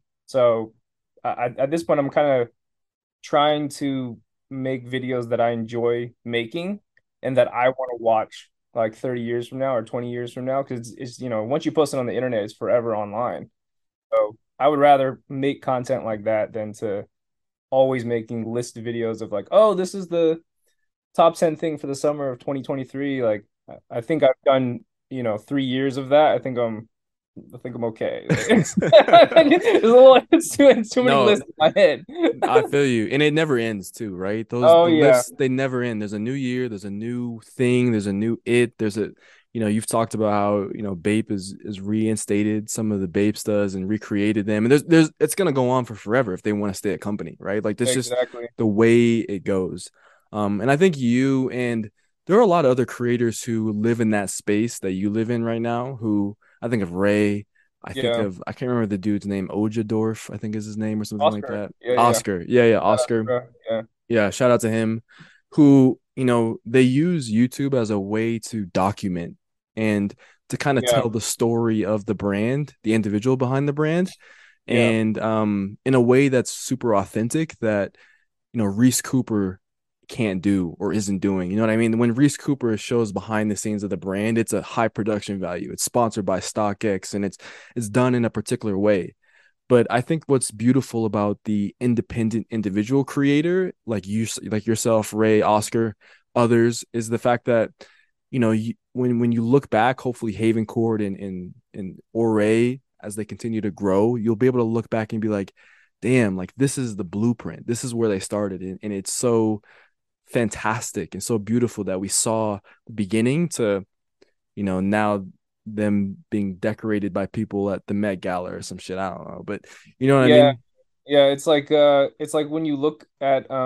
so I, at this point, I'm kind of trying to make videos that I enjoy making and that I want to watch like thirty years from now or twenty years from now because it's, it's you know once you post it on the internet it's forever online. So I would rather make content like that than to always making list videos of like, oh, this is the top ten thing for the summer of twenty twenty-three. Like I think I've done, you know, three years of that. I think I'm I think I'm okay. It's, it's a little it's too it's too many No, lists in my head. I feel you. And it never ends too, right? Those Oh the yeah. lists, they never end. There's a new year, there's a new thing, there's a new it, there's a you know, you've talked about how, you know, Bape is is reinstated some of the Bape studs and recreated them. And there's there's it's gonna go on for forever if they want to stay a company, right? Like that's just Exactly. the way it goes. Um, and I think you and there are a lot of other creators who live in that space that you live in right now, who I think of Ray, I think Yeah. of I can't remember the dude's name, Ojadorf, I think is his name or something like Oscar. that. Yeah, yeah. Oscar. Yeah, yeah, Shout out, Oscar. bro. Yeah. Yeah, shout out to him who, you know, they use YouTube as a way to document and to kind of Yeah. tell the story of the brand, the individual behind the brand, Yeah. and um in a way that's super authentic that, you know, Reese Cooper can't do or isn't doing. You know what I mean? When Reese Cooper shows behind the scenes of the brand, it's a high production value. It's sponsored by StockX and it's it's done in a particular way. But I think what's beautiful about the independent individual creator, like you, like yourself, Ray, Oscar, others, is the fact that you know you, when when you look back, hopefully Haven Court and and and Ouray as they continue to grow, you'll be able to look back and be like, damn, like this is the blueprint. This is where they started, and, and it's so fantastic and so beautiful that we saw the beginning to you know now them being decorated by people at the Met Gala or some shit. I don't know, but you know what I Yeah. mean? Yeah. It's like uh it's like when you look at um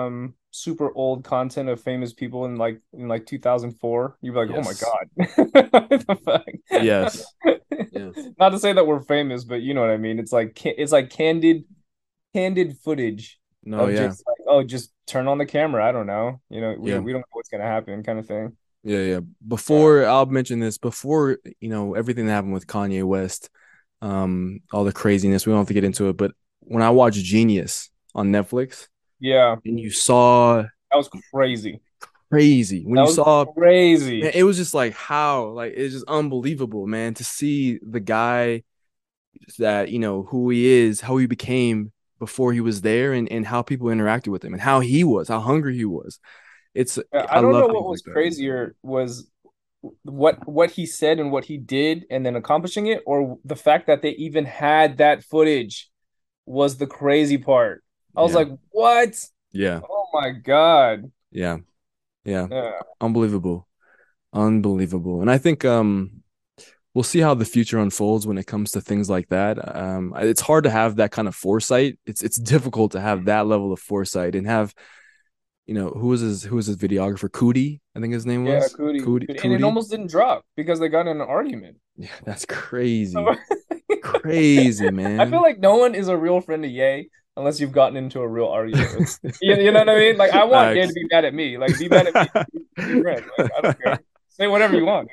super old content of famous people in like in like two thousand four, you'd be like, oh my Yes. God. What the Yes. fuck? Yes. Not to say that we're famous, but you know what I mean. It's like ca- it's like candid candid footage No, of yeah. just like, oh, just turn on the camera. I don't know. You know, we Yeah. we don't know what's gonna happen, kind of thing. Yeah, yeah. Yeah. Before I'll mention this, before you know everything that happened with Kanye West, um, all the craziness, we don't have to get into it, but when I watched Genius on Netflix Yeah, and you saw that was crazy. crazy, when That you was saw man, crazy. it was just like how, like it's just unbelievable, man, to see the guy that, you know, who he is, how he became before he was there and, and how people interacted with him and how he was, how hungry he was. It's Yeah, I I don't love know things what was like that. crazier was what what he said and what he did and then accomplishing it, or the fact that they even had that footage was the crazy part. I was Yeah. like, what? Yeah. Oh my God. Yeah. Yeah. Yeah. Unbelievable. Unbelievable. And I think um we'll see how the future unfolds when it comes to things like that. Um it's hard to have that kind of foresight. It's it's difficult to have that level of foresight and have, you know, who was his who was his videographer? Cootie, I think his name Yeah, was. Cootie. Cootie Cootie. And it Cootie. almost didn't drop because they got in an argument. Yeah, that's crazy. So Crazy, I feel man. like no one is a real friend of Ye unless you've gotten into a real argument with. You, you know what I mean? Like I want Ye to Facts. be mad at me. Like be mad at me, be, be friends. Like I don't care. Say whatever you want.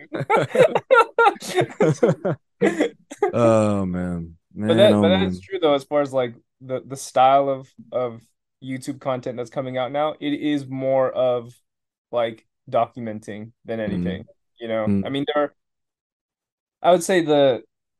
Oh man. But Man, that oh but that is man. true though, as far as like the the style of of YouTube content that's coming out now, it is more of like documenting than Mm, anything. You know, I mm. mean, there are, I would say the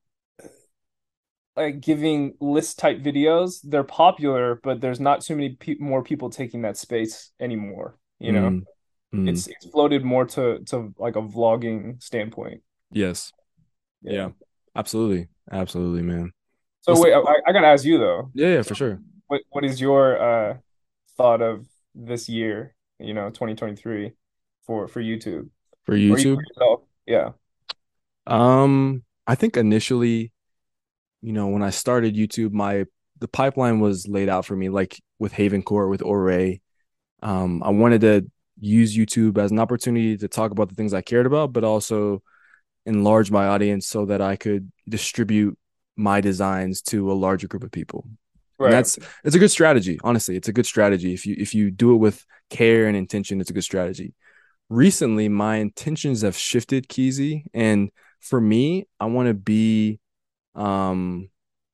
like giving list type videos, they're popular, but there's not too many pe more people taking that space anymore. You know, Mm, mm. it's it's floated more to to like a vlogging standpoint. Yes. Yeah. Yeah. Absolutely. Absolutely, man. So Let's wait, talk I, about, I gotta ask you though. yeah, yeah, for sure. What what is your uh thought of this year, you know, twenty twenty-three for for YouTube For or even for YouTube. yourself? Yeah. Um, I think initially, you know, when I started YouTube, my the pipeline was laid out for me, like with Haven Court, with Oray. Um, I wanted to use YouTube as an opportunity to talk about the things I cared about, but also enlarge my audience so that I could distribute my designs to a larger group of people. And Right. that's it's a good strategy. Honestly, it's a good strategy. If you if you do it with care and intention, it's a good strategy. Recently, my intentions have shifted, Keezy, and for me, I want to be um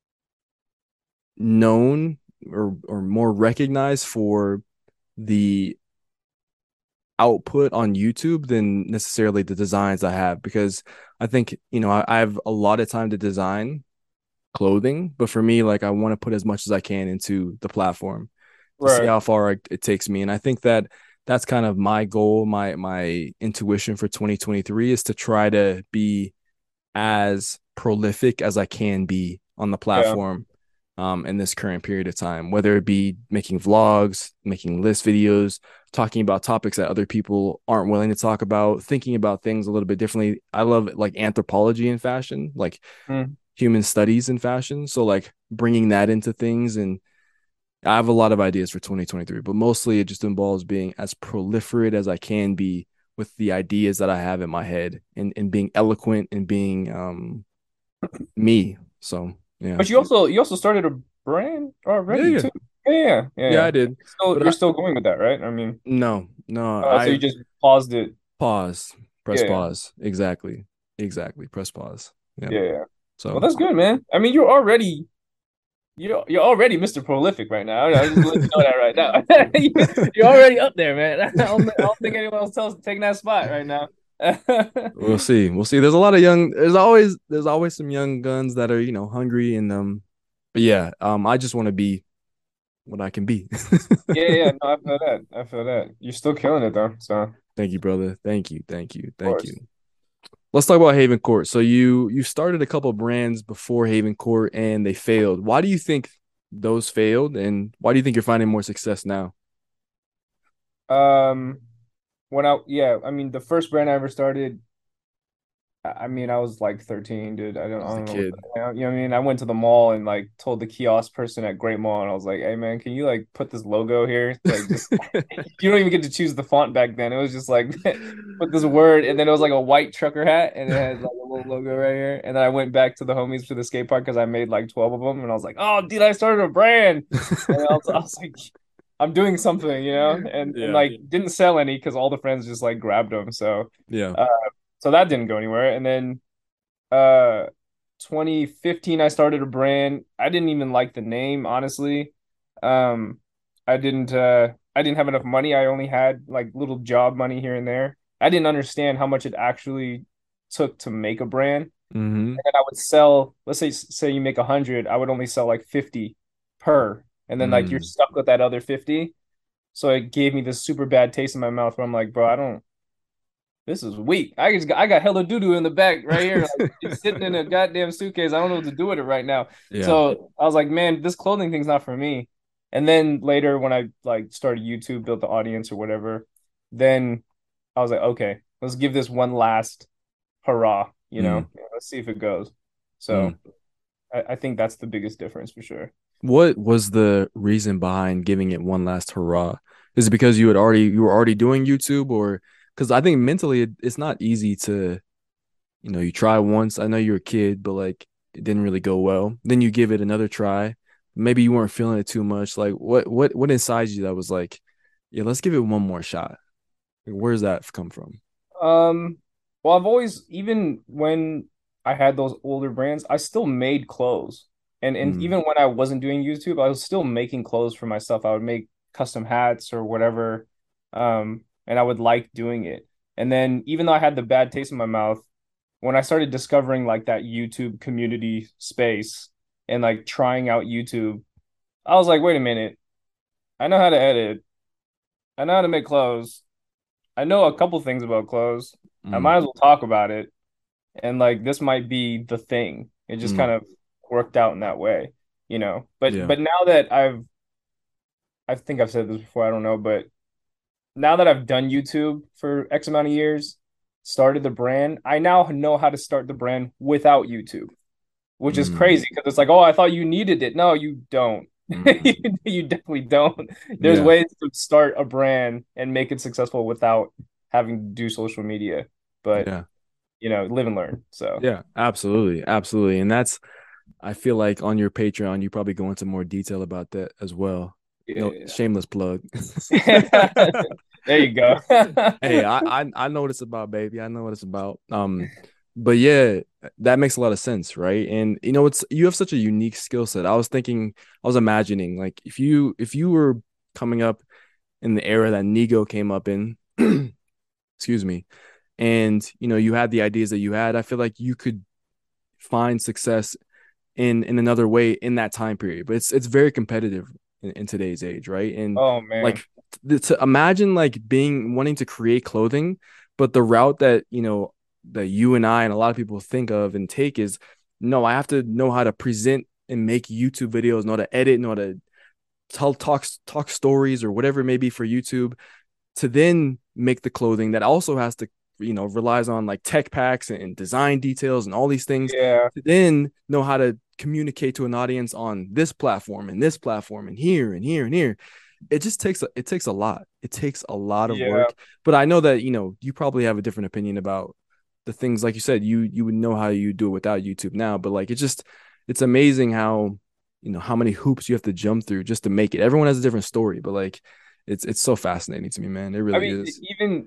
known or or more recognized for the output on YouTube than necessarily the designs I have, because I think, you know, I, I have a lot of time to design clothing, but for me, like I want to put as much as I can into the platform to see Right. how far it, it takes me. And I think that that's kind of my goal, my my intuition for twenty twenty-three is to try to be as prolific as I can be on the Yeah. platform um, in this current period of time, whether it be making vlogs, making list videos, talking about topics that other people aren't willing to talk about, thinking about things a little bit differently. I love like anthropology in fashion, like Mm. human studies in fashion. So like bringing that into things, and I have a lot of ideas for twenty twenty-three, but mostly it just involves being as proliferate as I can be with the ideas that I have in my head, and, and being eloquent and being um me. So yeah. But you also you also started a brand Yeah, already yeah. too. Yeah, yeah, yeah, Yeah, yeah. I did. So But you're I, still going with that, right? I mean, no, no, uh, so you I just paused it. pause, press Yeah, yeah, pause. Exactly. Exactly. Press pause. Yeah. yeah, yeah. Well, So that's good, man. I mean, you're already you're you're already mister Prolific right now. I'll just let you know that right now. You're already up there, man. I don't, I don't think anyone else tells taking that spot right now. we'll see. We'll see. There's a lot of young there's always there's always some young guns that are, you know, hungry and um but yeah, um I just want to be what I can be. Yeah, yeah, no, I feel that. I feel that. You're still killing it though. So, of Thank you, brother. Thank you. Thank you. Thank course. you. Let's talk about Haven Court. So you you started a couple of brands before Haven Court and they failed. Why do you think those failed, and why do you think you're finding more success now? Um, when I yeah, I mean the first brand I ever started, I mean, I was like thirteen, dude. I don't, I As a don't know what kid. the, you know what I mean? I went to the mall and like told the kiosk person at Great Mall, and I was like, "Hey, man, can you like put this logo here? Like, just you don't even get to choose the font back then. It was just like put this word, and then it was like a white trucker hat, and it had like a little logo right here. And then I went back to the homies for the skate park because I made like twelve of them, and I was like, "Oh, dude, I started a brand." And I was, I was like, "I'm doing something," you know, and and Yeah. like didn't sell any because all the friends just like grabbed them. So. Yeah. Uh, so that didn't go anywhere. And then uh twenty fifteen I started a brand. I didn't even like the name, honestly. Um I didn't uh I didn't have enough money. I only had like little job money here and there. I didn't understand how much it actually took to make a brand. Mm-hmm. And then I would sell, let's say say you make a hundred, I would only sell like fifty per. And then like you're Mm. stuck with that other fifty. So it gave me this super bad taste in my mouth where I'm like, bro, I don't this is weak. I just got, I got hella doo doo in the back right here. Like, it's sitting in a goddamn suitcase. I don't know what to do with it right now. Yeah. So I was like, man, this clothing thing's not for me. And then later when I like started YouTube, built the audience or whatever, then I was like, okay, let's give this one last hurrah, you Mm. know, let's see if it goes. Mm. So I, I think that's the biggest difference for sure. What was the reason behind giving it one last hurrah? Is it because you had already you were already doing YouTube, or because I think mentally it, it's not easy to, you know, you try once. I know you're a kid, but like it didn't really go well. Then you give it another try. Maybe you weren't feeling it too much. Like what what what inside you that was like, yeah, let's give it one more shot. Like, where's that come from? Um, well, I've always, even when I had those older brands, I still made clothes. And and Mm. even when I wasn't doing YouTube, I was still making clothes for myself. I would make custom hats or whatever. Um, and I would like doing it. And then even though I had the bad taste in my mouth, when I started discovering like that YouTube community space and like trying out YouTube, I was like, wait a minute, I know how to edit. I know how to make clothes. I know a couple things about clothes. I Mm. might as well talk about it. And like this might be the thing. It just Mm. kind of worked out in that way, you know. But Yeah. but now that I've I think I've said this before, I don't know, but now that I've done YouTube for X amount of years, started the brand, I now know how to start the brand without YouTube, which is Mm. crazy because it's like, oh, I thought you needed it. No, you don't. Mm. You definitely don't. There's Yeah. ways to start a brand and make it successful without having to do social media. But Yeah. you know, live and learn. So Yeah. Absolutely. Absolutely. And that's I feel like on your Patreon, you probably go into more detail about that as well. No, yeah. shameless plug. There you go. Hey, I, I I know what it's about, baby. I know what it's about. Um, but yeah, that makes a lot of sense, right? And you know, it's you have such a unique skill set. I was thinking, I was imagining, like if you if you were coming up in the era that Nigo came up in, excuse me, and you know, you had the ideas that you had, I feel like you could find success in in another way in that time period. But it's it's very competitive in, in today's age, right? And Oh man. like th- to imagine like being wanting to create clothing, but the route that you know that you and I and a lot of people think of and take is no, I have to know how to present and make YouTube videos, know how to edit, know how to tell talk talk stories or whatever it may be for YouTube to then make the clothing that also has to you know relies on like tech packs and design details and all these things Yeah. to then know how to communicate to an audience on this platform and this platform and here and here and here. It just takes a, it takes a lot. It takes a lot of Yeah. work. But I know that you know you probably have a different opinion about the things like you said. You you would know how you do it without YouTube now, but like it's just it's amazing how you know how many hoops you have to jump through just to make it. Everyone has a different story, but like it's it's so fascinating to me, man. It I really mean, is. even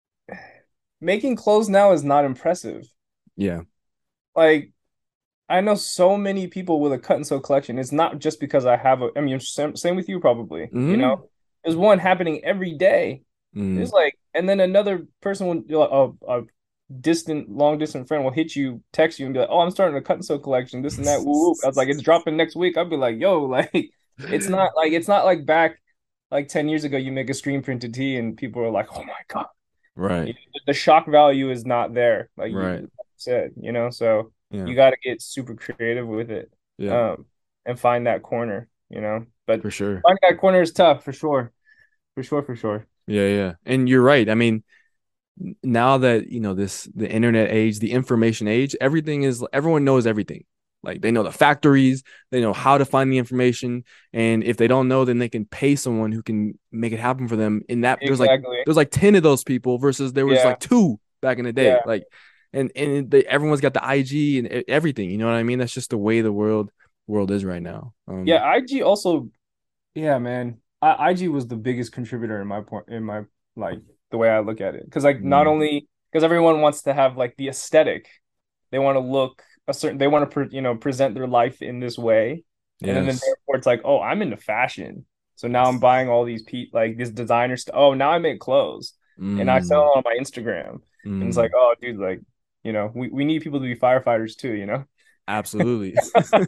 making clothes now is not impressive. Yeah. Like, I know so many people with a cut and sew collection. It's not just because I have a, I mean, same, same with you probably, you know, Mm-hmm. there's one happening every day. Mm. There's like, and then another person will, a, a distant, long distance friend will hit you, text you and be like, oh, I'm starting a cut and sew collection, this and that. Woo, woo. I was like, it's dropping next week. I'd be like, yo, like, it's not like, it's not like back like ten years ago, you make a screen printed tee and people are like, oh my God. Right. You know, the shock value is not there, like Right. you said, you know, so Yeah. you got to get super creative with it, Yeah. um, and find that corner, you know. But For sure. finding that corner is tough for sure, for sure, for sure. Yeah. Yeah. And you're right. I mean, now that you know this the internet age, the information age, everything is everyone knows everything. Like they know the factories, they know how to find the information, and if they don't know, then they can pay someone who can make it happen for them. In that, there's like Exactly. there's like ten of those people versus there was Yeah. like two back in the day. Yeah. Like, and and they, everyone's got the I G and everything. You know what I mean? That's just the way the world world is right now. Yeah. Um, I G also, yeah, man. I, IG was the biggest contributor in my point in my like the way I look at it. Because like not mm, only because everyone wants to have like the aesthetic, they want to look a certain, they want to pre, you know present their life in this way, and then, then yes, therefore it's like, oh, I'm into fashion, so now I'm buying all these pe like this designer stuff. Oh, now I make clothes and I sell mm, it on my Instagram, and it's like, mm, oh, dude, like you know we we need people to be firefighters too, you know. absolutely.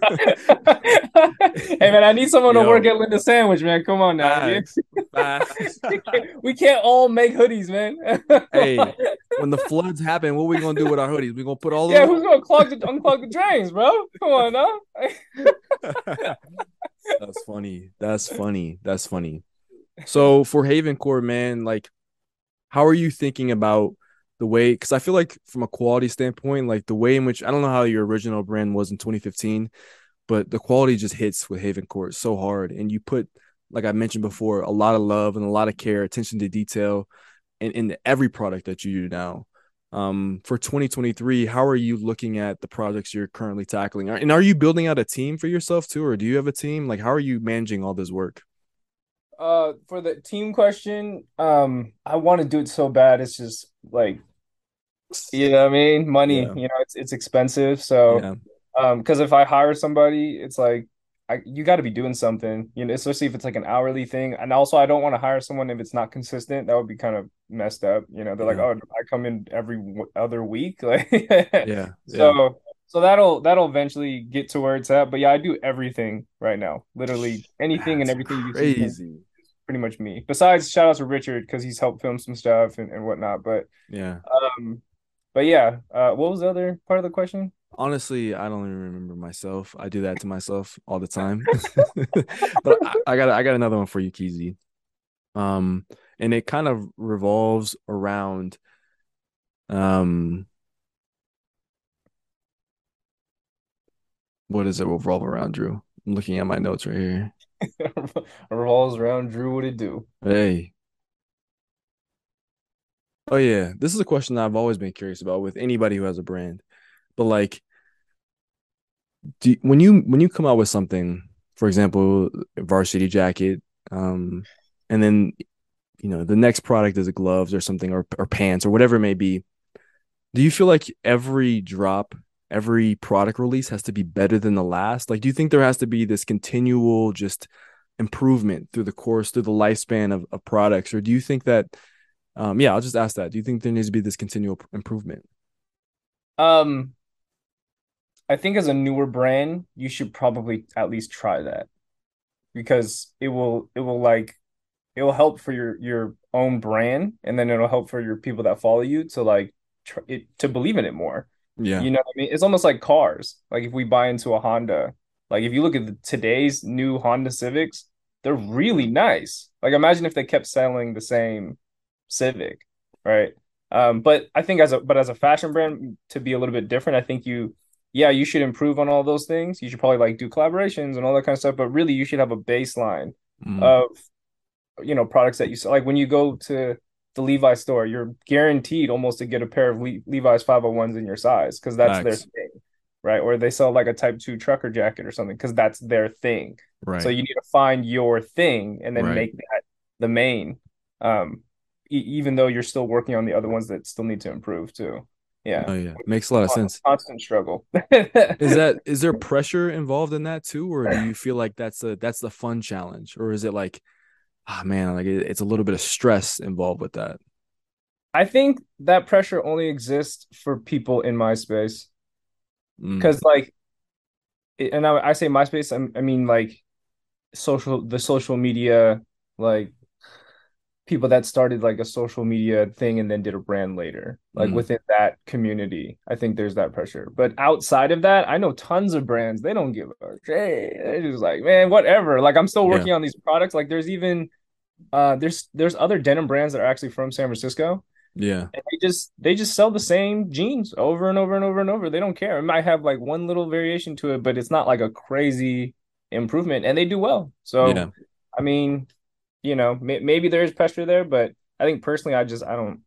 Hey man, I need someone to work Yo, at Linda Sandwich, man. Come on now, dude. facts, facts. we, can't, we can't all make hoodies, man. Hey, when the floods happen, what are we gonna do with our hoodies? We gonna put all Yeah, of who's gonna clog the unclog the drains, bro? Come on now. them? That's funny. That's funny. That's funny. So for Haven Core, man, like, how are you thinking about the way? Because I feel like from a quality standpoint, like the way in which I don't know how your original brand was in twenty fifteen, but the quality just hits with Haven Court so hard. And you put, like I mentioned before, a lot of love and a lot of care, attention to detail in, in every product that you do now. Um, for twenty twenty-three, how are you looking at the projects you're currently tackling? And are you building out a team for yourself too, or do you have a team? Like, how are you managing all this work? Uh, for the team question, um, I want to do it so bad. It's just like, you know what I mean? Money, Yeah, you know, it's it's expensive. So, yeah, um, because if I hire somebody, it's like I you got to be doing something, you know, especially if it's like an hourly thing. And also, I don't want to hire someone if it's not consistent. That would be kind of messed up. You know, they're like, yeah, oh, I come in every w- other week, like, yeah, yeah. so so that'll that'll eventually get to where it's at. But yeah, I do everything right now. Literally anything and That's everything you see from crazy. pretty much me. Besides, shout out to Richard because he's helped film some stuff and, and whatnot. But Yeah. um, but yeah, uh, what was the other part of the question? Honestly, I don't even remember myself. I do that to myself all the time. But I, I got I got another one for you, Keezy. Um, and it kind of revolves around um what does it revolve around, Drew? I'm looking at my notes right here. Revolves around Drew. What it do? Hey. Oh yeah, this is a question that I've always been curious about with anybody who has a brand. But like, do when you when you come out with something, for example, a varsity jacket, um, and then you know the next product is a gloves or something or or pants or whatever it may be. Do you feel like every drop, every product release has to be better than the last? Like, do you think there has to be this continual just improvement through the course, through the lifespan of, of products, or do you think that um, yeah, I'll just ask that. Do you think there needs to be this continual improvement? Um, I think as a newer brand, you should probably at least try that because it will it will like it will help for your your own brand, and then it'll help for your people that follow you to like tr it to believe in it more. Yeah. You know what I mean? It's almost like cars. Like if we buy into a Honda, like if you look at the, today's new Honda Civics, they're really nice. Like imagine if they kept selling the same Civic, right? Um, but I think as a but as a fashion brand to be a little bit different, I think you yeah, you should improve on all those things. You should probably like do collaborations and all that kind of stuff, but really you should have a baseline Mm, of you know products that you sell. Like when you go to the Levi store, you're guaranteed almost to get a pair of Le Levi's five oh ones in your size because that's their facts. thing, right? Or they sell like a type two trucker jacket or something because that's their thing. So Right. you need to find your thing and then Right. make that the main. Um, e even though you're still working on the other ones that still need to improve too. Yeah, Oh yeah. Makes a lot of sense. constant struggle. Is that is there pressure involved in that too, or do you feel like that's a that's the fun challenge, or is it like, ah man, like it, it's a little bit of stress involved with that? I think that pressure only exists for people in my space Mm, because like, and I, I say my space, I, I mean like social, the social media, like people that started like a social media thing and then did a brand later, like mm, within that community. I think there's that pressure. But outside of that, I know tons of brands, they don't give a shit. They're just like, man, whatever. Like I'm still yeah. working on these products. Like there's even uh there's there's other denim brands that are actually from San Francisco. Yeah. And they just they just sell the same jeans over and over and over and over. They don't care. It might have like one little variation to it, but it's not like a crazy improvement, and they do well. So, Yeah. I mean, you know, may, maybe there is pressure there, but I think personally, I just I don't.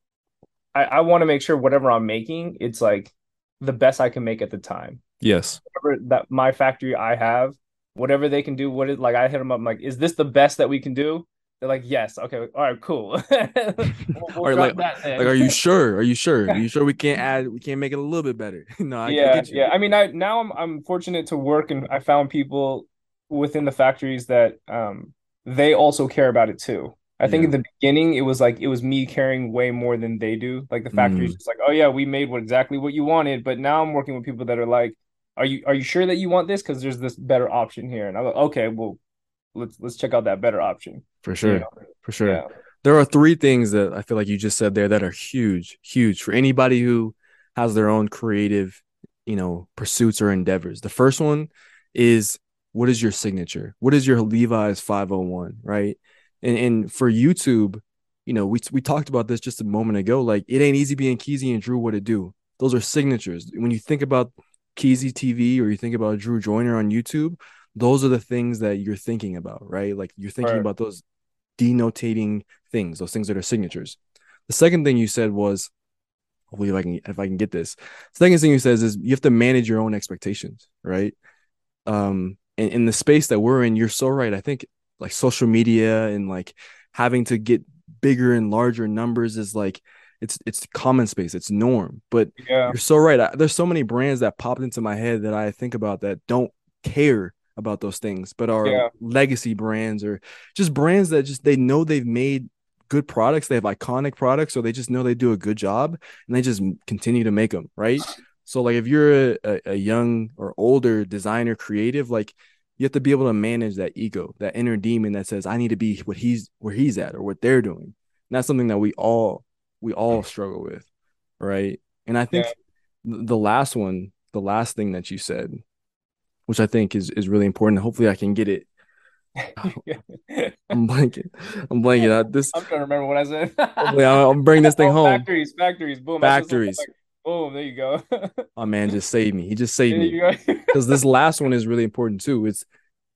I, I want to make sure whatever I'm making, it's like the best I can make at the time. Yes. Whatever that my factory I have, whatever they can do, what is like I hit them up, I'm like, is this the best that we can do? They're like, yes. Okay, all right, cool. we'll, we'll Or like, drop that like, then. are you sure? Are you sure? Are you sure we can't add? We can't make it a little bit better? No, I, I Yeah, get you. yeah. I mean, I now I'm I'm fortunate to work and I found people within the factories that um they also care about it too. I think Yeah. in the beginning it was like it was me caring way more than they do. Like the factory's Mm, just like, oh yeah, we made what exactly what you wanted. But now I'm working with people that are like, are you are you sure that you want this? Because there's this better option here. And I'm like, okay, well, let's let's check out that better option. for You sure. know? For sure. Yeah. There are three things that I feel like you just said there that are huge, huge for anybody who has their own creative, you know, pursuits or endeavors. The first one is, what is your signature? What is your Levi's five oh one, right? And and for YouTube, you know, we we talked about this just a moment ago. Like, it ain't easy being Keezy and Drew what it do. Those are signatures. When you think about Keezy T V or you think about Drew Joyner on YouTube, those are the things that you're thinking about, right? Like, you're thinking Right. about those denotating things, those things that are signatures. The second thing you said was, hopefully if I can if I can get this. The second thing you says is you have to manage your own expectations, right? Um, in, in the space that we're in, you're so right. I think like social media and like having to get bigger and larger numbers is like it's it's common space, it's norm. But Yeah. you're so right. I, there's so many brands that popped into my head that I think about that don't care about those things, but are Yeah. legacy brands or just brands that just they know they've made good products, they have iconic products, so they just know they do a good job and they just continue to make them, right? So like if you're a, a, a young or older designer creative, like you have to be able to manage that ego, that inner demon that says, I need to be what he's where he's at or what they're doing. And that's something that we all we all struggle with, right? And I Yeah. think the last one, the last thing that you said, which I think is is really important. Hopefully I can get it. I'm blanking. I'm blanking out this. I'm trying to remember what I said. Hopefully I'll, I'll bring this thing Oh, home. factories, factories, boom. I should have Factories. like, boom, there you go. Oh man, just saved me. He just saved There me. you go. Because this last one is really important too. It's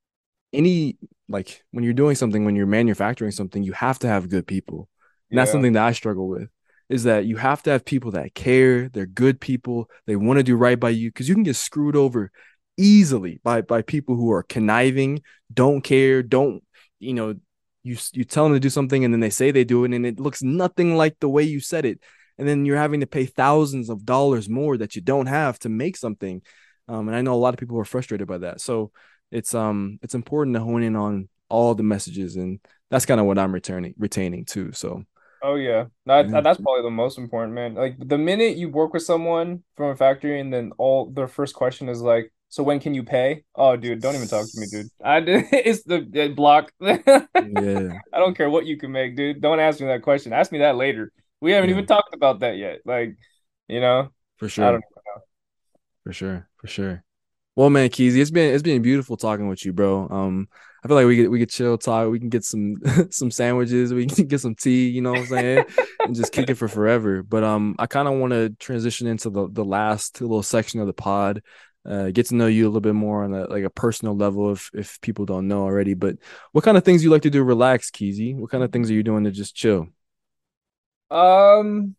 any like when you're doing something, when you're manufacturing something, you have to have good people. And that's Yeah, something that I struggle with is that you have to have people that care, they're good people, they want to do right by you because you can get screwed over easily by by people who are conniving, don't care, don't, you know, you you tell them to do something and then they say they do it and it looks nothing like the way you said it. And then you're having to pay thousands of dollars more that you don't have to make something. Um, and I know a lot of people are frustrated by that. So it's um it's important to hone in on all the messages, and that's kind of what I'm returning retaining too. So oh yeah. That yeah, that's probably the most important, man. Like the minute you work with someone from a factory and then all their first question is like, so when can you pay? Oh, dude, don't even talk to me, dude. I did it's the it block. I yeah, don't care what you can make, dude. Don't ask me that question. Ask me that later. We haven't yeah, even talked about that yet. Like, you know, for I sure, don't for sure, for sure. Well, man, Keezy, it's been it's been beautiful talking with you, bro. Um, I feel like we could we could chill, talk. We can get some some sandwiches. We can get some tea. You know what I'm saying? And just kick it for forever. But um, I kind of want to transition into the the last little section of the pod. Uh, get to know you a little bit more on a like a personal level, if if people don't know already. But what kind of things you like to do? Relax, Keezy. What kind of things are you doing to just chill? know. Um,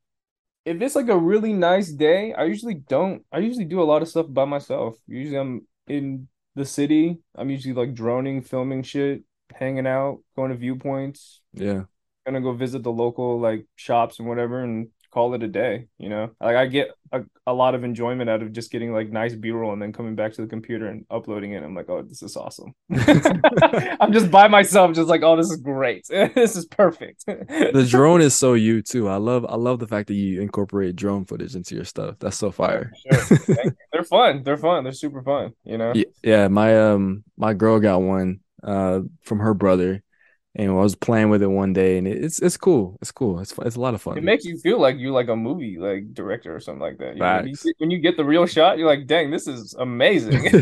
if it's like a really nice day, I usually don't. I usually do a lot of stuff by myself. Usually I'm in the city. I'm usually like droning, filming shit, hanging out, going to viewpoints, Yeah. gonna go visit the local like shops and whatever and call it a day, you know? Like I get a, a lot of enjoyment out of just getting like nice B-roll and then coming back to the computer and uploading it. I'm like, oh, this is awesome. I'm just by myself, just like, oh, this is great. This is perfect. The drone is so you too. I love I love the fact that you incorporate drone footage into your stuff. That's so Yeah, fire. for sure. Thank you. They're fun. They're fun. They're super fun, you know? Yeah, yeah, my um my girl got one uh from her brother, and I was playing with it one day, and it's it's cool. It's cool. It's fu- it's a lot of It fun. makes you feel like you like a movie like director or something like that. You know, when you Facts. when you get the real shot, you're like, dang, this is amazing.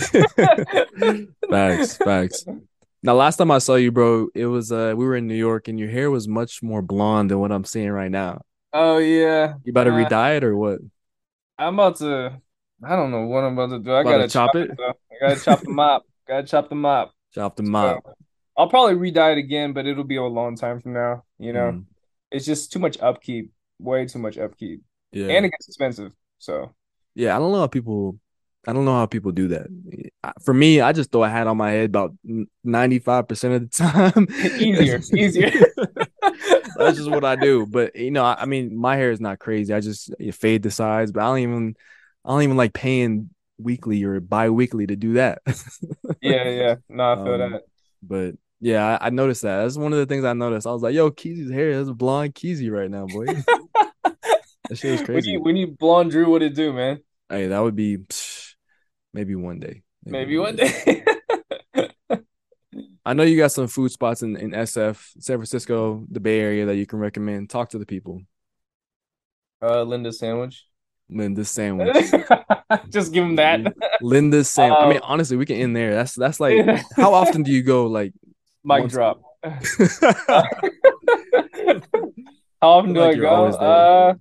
Facts, facts. Now, last time I saw you, bro, it was uh we were in New York, and your hair was much more blonde than what I'm seeing right now. Oh yeah. You about to Uh, re-dye it or what? I'm about to. I don't know what I'm about to do. I About to gotta chop chop it? it though. I gotta chop the mop. Gotta chop the mop. Chop the So mop. I'll probably re-dye it again, but it'll be a long time from now. You know, Mm, it's just too much upkeep. Way too much upkeep, yeah. and it gets expensive. So Yeah, I don't know how people I don't know how people do that. I- For me, I just throw a hat on my head about ninety-five percent of the time. easier, easier. That's just what I do. But you know, I, I mean, my hair is not crazy. I just you fade the sides, but I don't even I don't even like paying weekly or bi-weekly to do that. Yeah, yeah. No, I feel Um, that. but yeah, I, I noticed that. That's one of the things I noticed. I was like, yo, Keezy's hair is blonde Keezy right now, boy. That shit was We crazy. need we need blonde Drew. What it do, man? Hey, that would be psh, maybe one day. Maybe Maybe one one day. day. I know you got some food spots in, in S F, San Francisco, the Bay Area that you can recommend. Talk to the people. Uh, Linda sandwich. Linda's sandwich. Just give him that. Linda's sandwich. I mean, Um, honestly, we can end there. That's that's like how often do you go? Like mic once a drop. week? How often do Like I you're go? always there. Uh,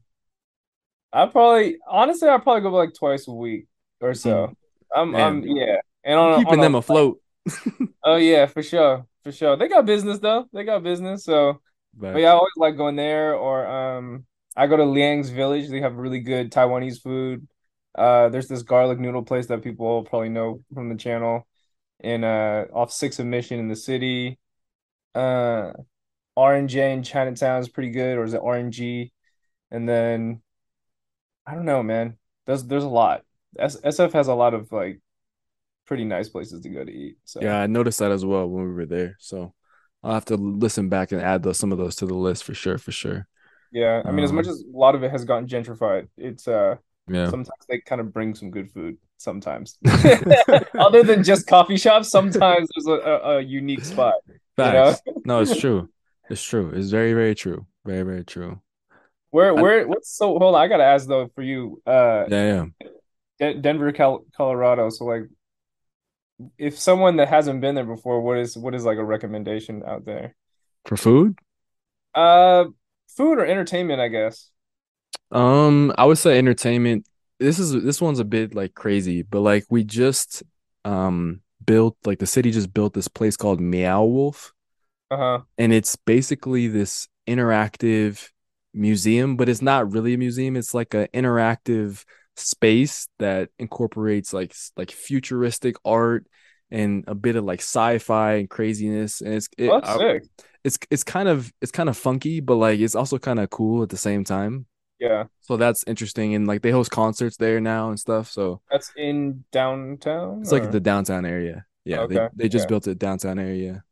I probably honestly I probably go like twice a week or Mm, so. I'm I'm damn, yeah, and you on a, keeping on a them afloat. oh yeah, for sure, for sure. They got business though. They got business. So, but yeah, I Facts. always like going there. Or um, I go to Liang's Village. They have really good Taiwanese food. Uh, there's this garlic noodle place that people probably know from the channel in uh off Sixth and Mission in the city. Uh, R and J in Chinatown is pretty good, or is it R and G? And then I don't know, man. There's there's a lot. S SF has a lot of like pretty nice places to go to eat. Yeah, So. I noticed that as well when we were there. So I'll have to listen back and add those, some of those to the list for sure, for sure. Yeah, I mean, as much Um, as a lot of it has gotten gentrified, it's uh yeah. sometimes they kind of bring some good food. Sometimes, other than just coffee shops, sometimes there's a, a, a unique spot. You know, Facts. No, it's true. It's true. It's very, very true. Very, very true. where I, where what's so hold on, I gotta ask though for you, uh, yeah, yeah. De Denver, Cal Colorado. So like, if someone that hasn't been there before, what is what is like a recommendation out there? For food, Uh, food or entertainment, I guess. um, I would say entertainment. This is this one's a bit like crazy, but like we just um built like the city just built this place called Meow Wolf, Uh-huh. and it's basically this interactive museum, but it's not really a museum. It's like an interactive space that incorporates like s- like futuristic art and a bit of like sci-fi and craziness. And it's it, Oh, that's I, sick. it's it's kind of it's kind of funky, but like it's also kind of cool at the same time. Yeah, So that's interesting. And like they host concerts there now and stuff. So that's in downtown it's like or the downtown area. Yeah, they okay. they just Yeah. built it downtown area.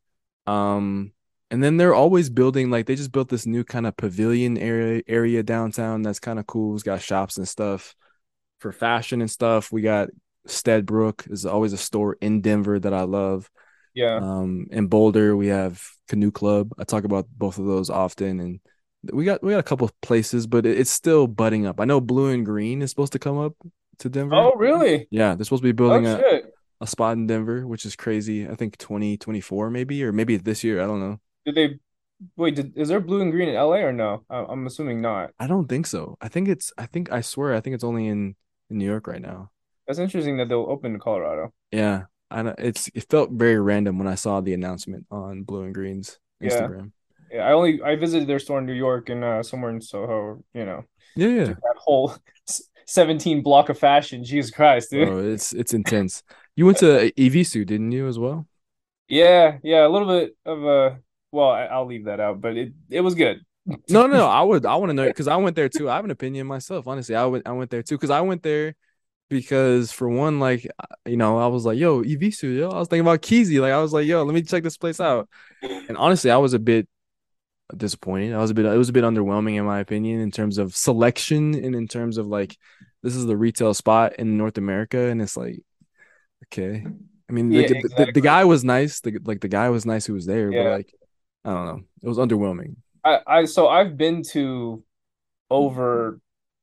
Um, and then they're always building like they just built this new kind of pavilion area area downtown that's kind of cool. It's got shops and stuff for fashion and stuff. We got Steadbrook is always a store in Denver that I love. Yeah. Um, in Boulder we have Canoe Club. I talk about both of those often, and we got we got a couple of places, but it, it's still budding up. I know Blue and Green is supposed to come up to Denver. Oh, really? Yeah, they're supposed to be Oh, building a shit. a spot in Denver, which is crazy. I think twenty twenty-four maybe, or maybe this year. I don't know. Did they wait? Did, is there blue and green in L A or no? I, I'm assuming not. I don't think so. I think it's, I think, I swear, I think it's only in, in New York right now. That's interesting that they'll open in Colorado. Yeah. I know it's, it felt very random when I saw the announcement on Blue and Green's Yeah. Instagram. Yeah. I only I visited their store in New York and uh, somewhere in Soho. You know, Yeah. Yeah. just that whole s- seventeen block of fashion. Jesus Christ, dude. Bro, it's, it's intense. You went to Evisu, didn't you as well? Yeah. Yeah. A little bit of a. Well, I, I'll leave that out, but it it was good. No, no, no. I would, I want to know because I went there too. I have an opinion myself, honestly. I went, I went there too because I went there because for one, like you know, I was like, "Yo, Evisu, yo." I was thinking about Keezy. Like I was like, "Yo, let me check this place out." And honestly, I was a bit disappointed. I was a bit, it was a bit underwhelming in my opinion in terms of selection and in terms of like, this is the retail spot in North America, and it's like, okay. I mean, the Yeah. the, the, the Exactly. guy was nice. The, like the guy was nice who was there, but Yeah. like, I don't know, it was underwhelming. I I so I've been to over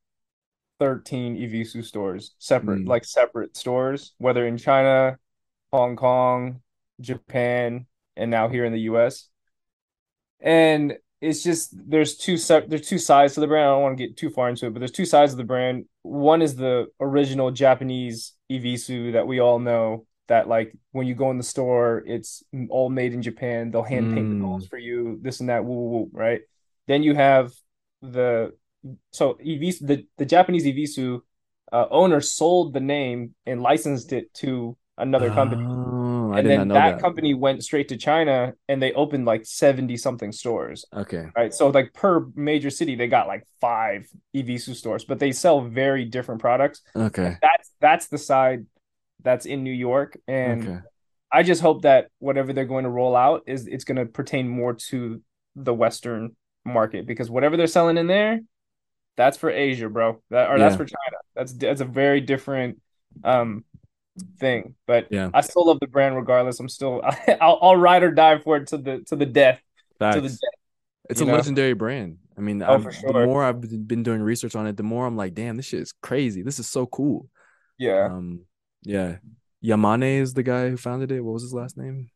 thirteen Evisu stores, separate, Mm, like separate stores, whether in China, Hong Kong, Japan, and now here in the U S. And it's just there's two sep- there's two sides to the brand. I don't want to get too far into it, but there's two sides of the brand. One is the original Japanese Evisu that we all know that like when you go in the store, it's all made in Japan. They'll hand paint the dolls Mm. for you, this and that, woo, woo, woo, right? Then you have the so Evisu, the, the Japanese Evisu uh, owner sold the name and licensed it to another company. Oh, I And did not then know that that. company went straight to China and they opened like seventy something stores. Okay. Right. So like per major city, they got like five Evisu stores, but they sell very different products. And Okay. that's that's the side that's in New York. And Okay. I just hope that whatever they're going to roll out is it's going to pertain more to the Western market because whatever they're selling in there, that's for Asia, bro. That or that's Yeah. for China. That's that's a very different um thing. But Yeah. I still love the brand regardless. I'm still I'll, I'll ride or die for it to the to the death, to the death, Facts. It's a you know. legendary brand. I mean, Oh, I've for the sure. more I've been doing research on it, the more I'm like, damn, this shit is crazy. This is so cool. Yeah. Um, yeah. Yamane is the guy who founded it. What was his last name?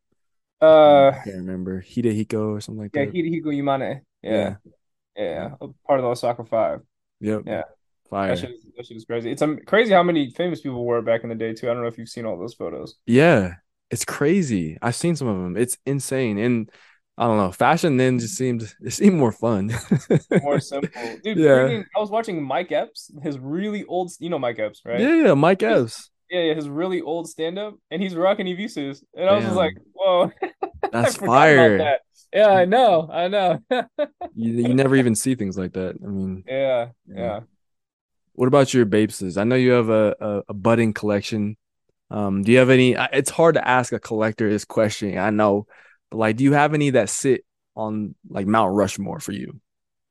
Uh, I can't remember. Hidehiko or something like yeah, that. Hidehiko Yamane. Yeah, Yeah. Yeah. yeah, part of the Osaka Five. Yep. Yeah, that Fire. shit is that shit is crazy. It's um, crazy how many famous people were back in the day too. I don't know if you've seen all those photos. Yeah. It's crazy. I've seen some of them. It's insane. And I don't know. Fashion then just seemed it seemed more fun. More simple, dude. Yeah. Freaking, I was watching Mike Epps, his really old, you know Mike Epps, right? Yeah, yeah. Mike His, Epps. yeah, yeah, his really old stand up, and he's rocking Evisus, and I was just like, Damn. whoa, I That's forgot about fire. that. Yeah, I know, I know. You you never even see things like that. I mean, Yeah, yeah. yeah. What about your Bapeses? I know you have a, a, a budding collection. Um, do you have any? I- It's hard to ask a collector this question. I know, but like, do you have any that sit on like Mount Rushmore for you?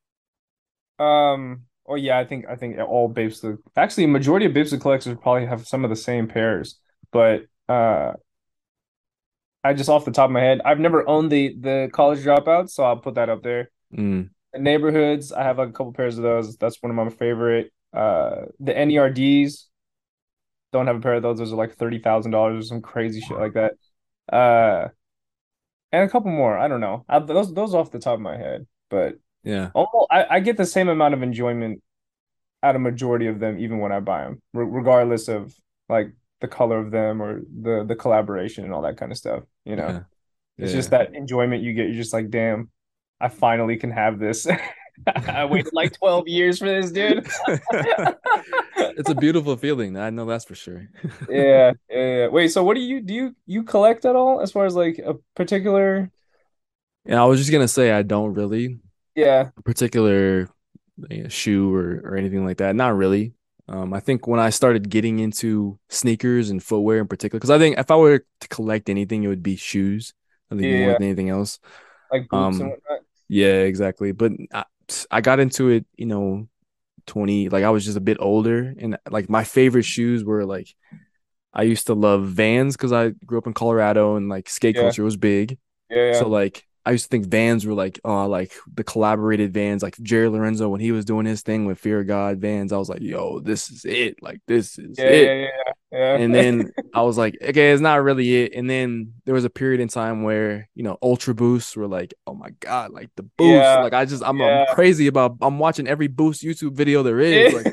Um. Oh yeah, I think I think all Babes the actually majority of Babes the collectors probably have some of the same pairs, but uh, I just off the top of my head, I've never owned the the college dropouts, so I'll put that up there. Mm, The neighborhoods, I have like a couple pairs of those. That's one of my favorite. Uh, the N E R Ds don't have a pair of those. Those are like thirty thousand dollars or some crazy shit like that. Uh, and a couple more. I don't know. I, those those off the top of my head, but yeah, almost I, I get the same amount of enjoyment at a majority of them, even when I buy them, re regardless of like the color of them or the the collaboration and all that kind of stuff. You know, yeah, it's just yeah. that enjoyment you get. You're just like, damn, I finally can have this. I waited like twelve years for this, dude. It's a beautiful feeling. I know that's for sure. Yeah, yeah, yeah. Wait, so what do you do you you collect at all as far as like a particular? And I was just gonna say I don't really Yeah, a particular you know, shoe or or anything like that. Not really. Um, I think when I started getting into sneakers and footwear in particular, because I think if I were to collect anything, it would be shoes. I think more yeah, than anything else. like boots and Um, whatnot. yeah, exactly. But I, I got into it, you know, twenty, like I was just a bit older, and like my favorite shoes were like I used to love Vans because I grew up in Colorado and like skate Yeah, culture was big. yeah, yeah, So like I used to think Vans were like oh like the collaborated Vans like Jerry Lorenzo when he was doing his thing with Fear of God Vans. I was like, yo, this is it. Like this is yeah, it. yeah, yeah, And yeah. then I was like, okay, it's not really it. And then there was a period in time where, you know, Ultra Boosts were like, oh my God, like the boost. Yeah, Like I just I'm I'm yeah. crazy about I'm watching every boost YouTube video there is. Like,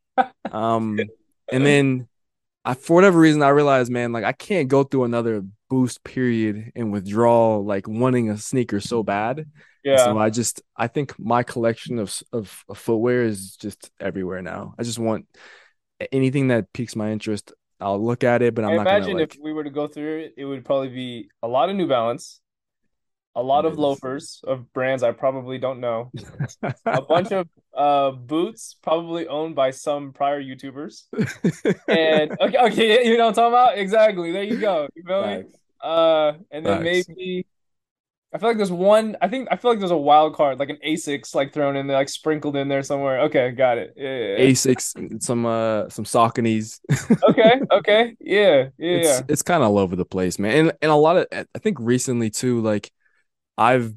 um, and then I for whatever reason I realized, man, like I can't go through another boost period and withdraw like wanting a sneaker so bad. And so Yeah. I just I think my collection of of, of footwear is just everywhere now. I just want anything that piques my interest. I'll look at it, but I'm I not gonna imagine if like we were to go through it, it would probably be a lot of New Balance, a lot of yes. loafers of brands I probably don't know, a bunch of uh boots probably owned by some prior YouTubers. And okay, okay, you know what I'm talking about? Exactly. There you go. You feel me? Facts. Uh, and then Facts. maybe I feel like there's one. I think I feel like there's a wild card, like an Asics, like thrown in there, like sprinkled in there somewhere. Okay, got it. Yeah, yeah, yeah. Asics, some uh some Sauconys. Okay, okay, yeah, yeah, It's yeah. it's kind of all over the place, man. And and a lot of I think recently too, like I've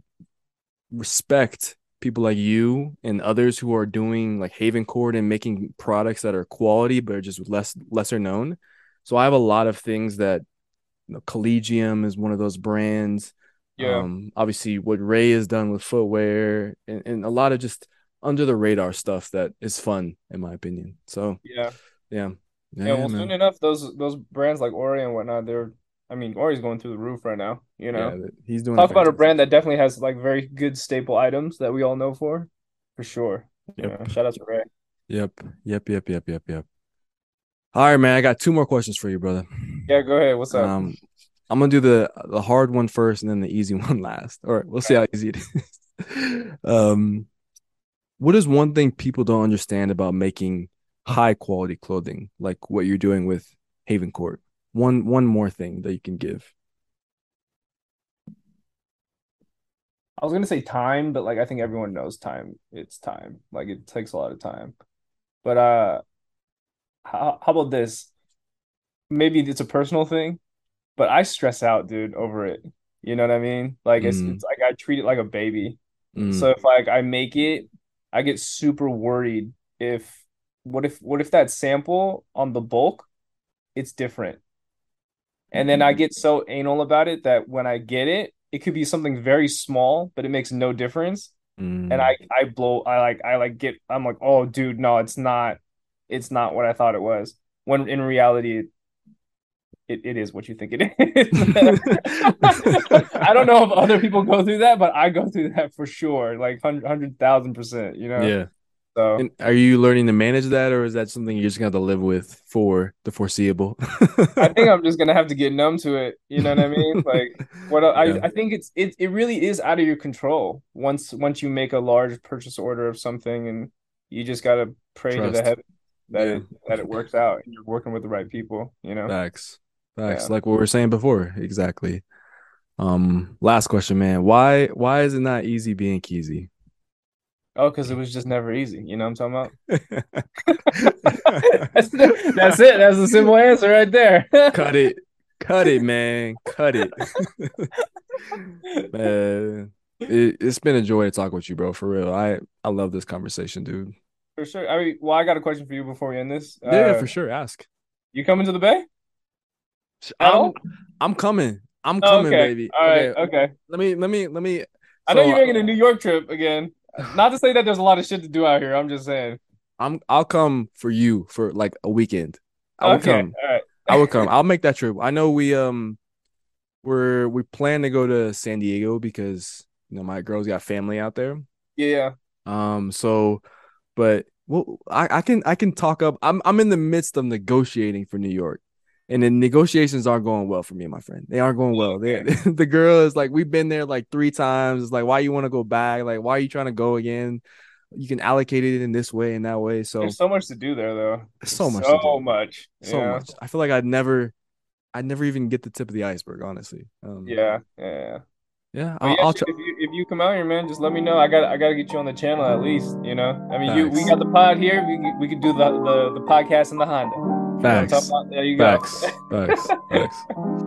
respect people like you and others who are doing like Haven Court and making products that are quality but are just less lesser known. So I have a lot of things that you know, Collegium is one of those brands. Yeah. Um, obviously what Ray has done with footwear and, and a lot of just under the radar stuff that is fun in my opinion. So Yeah. yeah. Yeah, Yeah, well, soon man. enough, those those brands like Ori and whatnot, they're, I mean, Ori's going through the roof right now, you Yeah, know. he's doing a Talk about a fantastic brand that job. definitely has like very good staple items that we all know for, for sure. You Yep. know, shout out to Ray. Yep. Yep. Yep. Yep. Yep. Yep. All right, man. I got two more questions for you, brother. Yeah, go ahead. What's up? Um, I'm gonna do the the hard one first and then the easy one last. All right, we'll see how easy it is. um, what is one thing people don't understand about making high quality clothing, like what you're doing with Haven Court? One one more thing that you can give. I was gonna say time, but like I think everyone knows time. It's time. Like it takes a lot of time. But uh, how how about this? Maybe it's a personal thing, but I stress out, dude, over it. You know what I mean? Like it's Mm, it's like I treat it like a baby. So mm, if like I make it, I get super worried if what if what if that sample on the bulk, it's different. And then I get so anal about it that when I get it, it could be something very small, but it makes no difference. And mm. I I blow I like I like get I'm like, "Oh, dude, no, it's not it's not what I thought it was." When in reality it, it is what you think it is. I don't know if other people go through that, but I go through that for sure, like hundred hundred thousand percent, you know? Yeah. So And are you learning to manage that, or is that something you're just gonna have to live with for the foreseeable? I think I'm just gonna have to get numb to it. You know what I mean? Like what I Yeah, I think it's it it really is out of your control once once you make a large purchase order of something and you just gotta pray to the trust. heaven that Yeah, it that it works out and you're working with the right people, you know? facts, facts. Yeah. Like what we were saying before. Exactly. Um, last question, man. Why why is it not easy being Keezy? Oh, because it was just never easy. You know what I'm talking about? That's the, that's it. That's the simple answer right there. Cut it. Cut it, man. Cut it. Man. It, it's been a joy to talk with you, bro. For real. I I love this conversation, dude. For sure. I mean, well, I got a question for you before we end this. Yeah, yeah, Uh, for sure. Ask. you coming to the Bay at I'm all? I'm coming. I'm Oh, coming, okay. baby. All right. Okay. Okay. Let me let me let me I know so you're making a New York trip again. Not to say that there's a lot of shit to do out here. I'm just saying. I'm I'll come for you for like a weekend. I would Okay. come. All I would right. come. I'll make that trip. I know we um we're we plan to go to San Diego because you know my girl's got family out there. Yeah. Um so but well I, I can I can talk up I'm I'm in the midst of negotiating for New York. And the negotiations aren't going well for me and my friend. They aren't going well. They, Okay. the girl is like, we've been there like three times. It's like, why you want to go back? Like, why are you trying to go again? You can allocate it in this way and that way. So There's so much to do there, though. there's There's so much to so do. much. So Yeah. much. I feel like I'd never, I'd never even get the tip of the iceberg, honestly. Um, Yeah. Yeah. yeah, But I'll, yeah, I'll shit, try. if you if you come out here, man, just let me know. I got I got to get you on the channel at least, you know. I mean, you we Facts, got the pod here. We could- we could do the the the podcast in the Honda. You know what I'm talking facts, about? There you go. facts, facts, facts.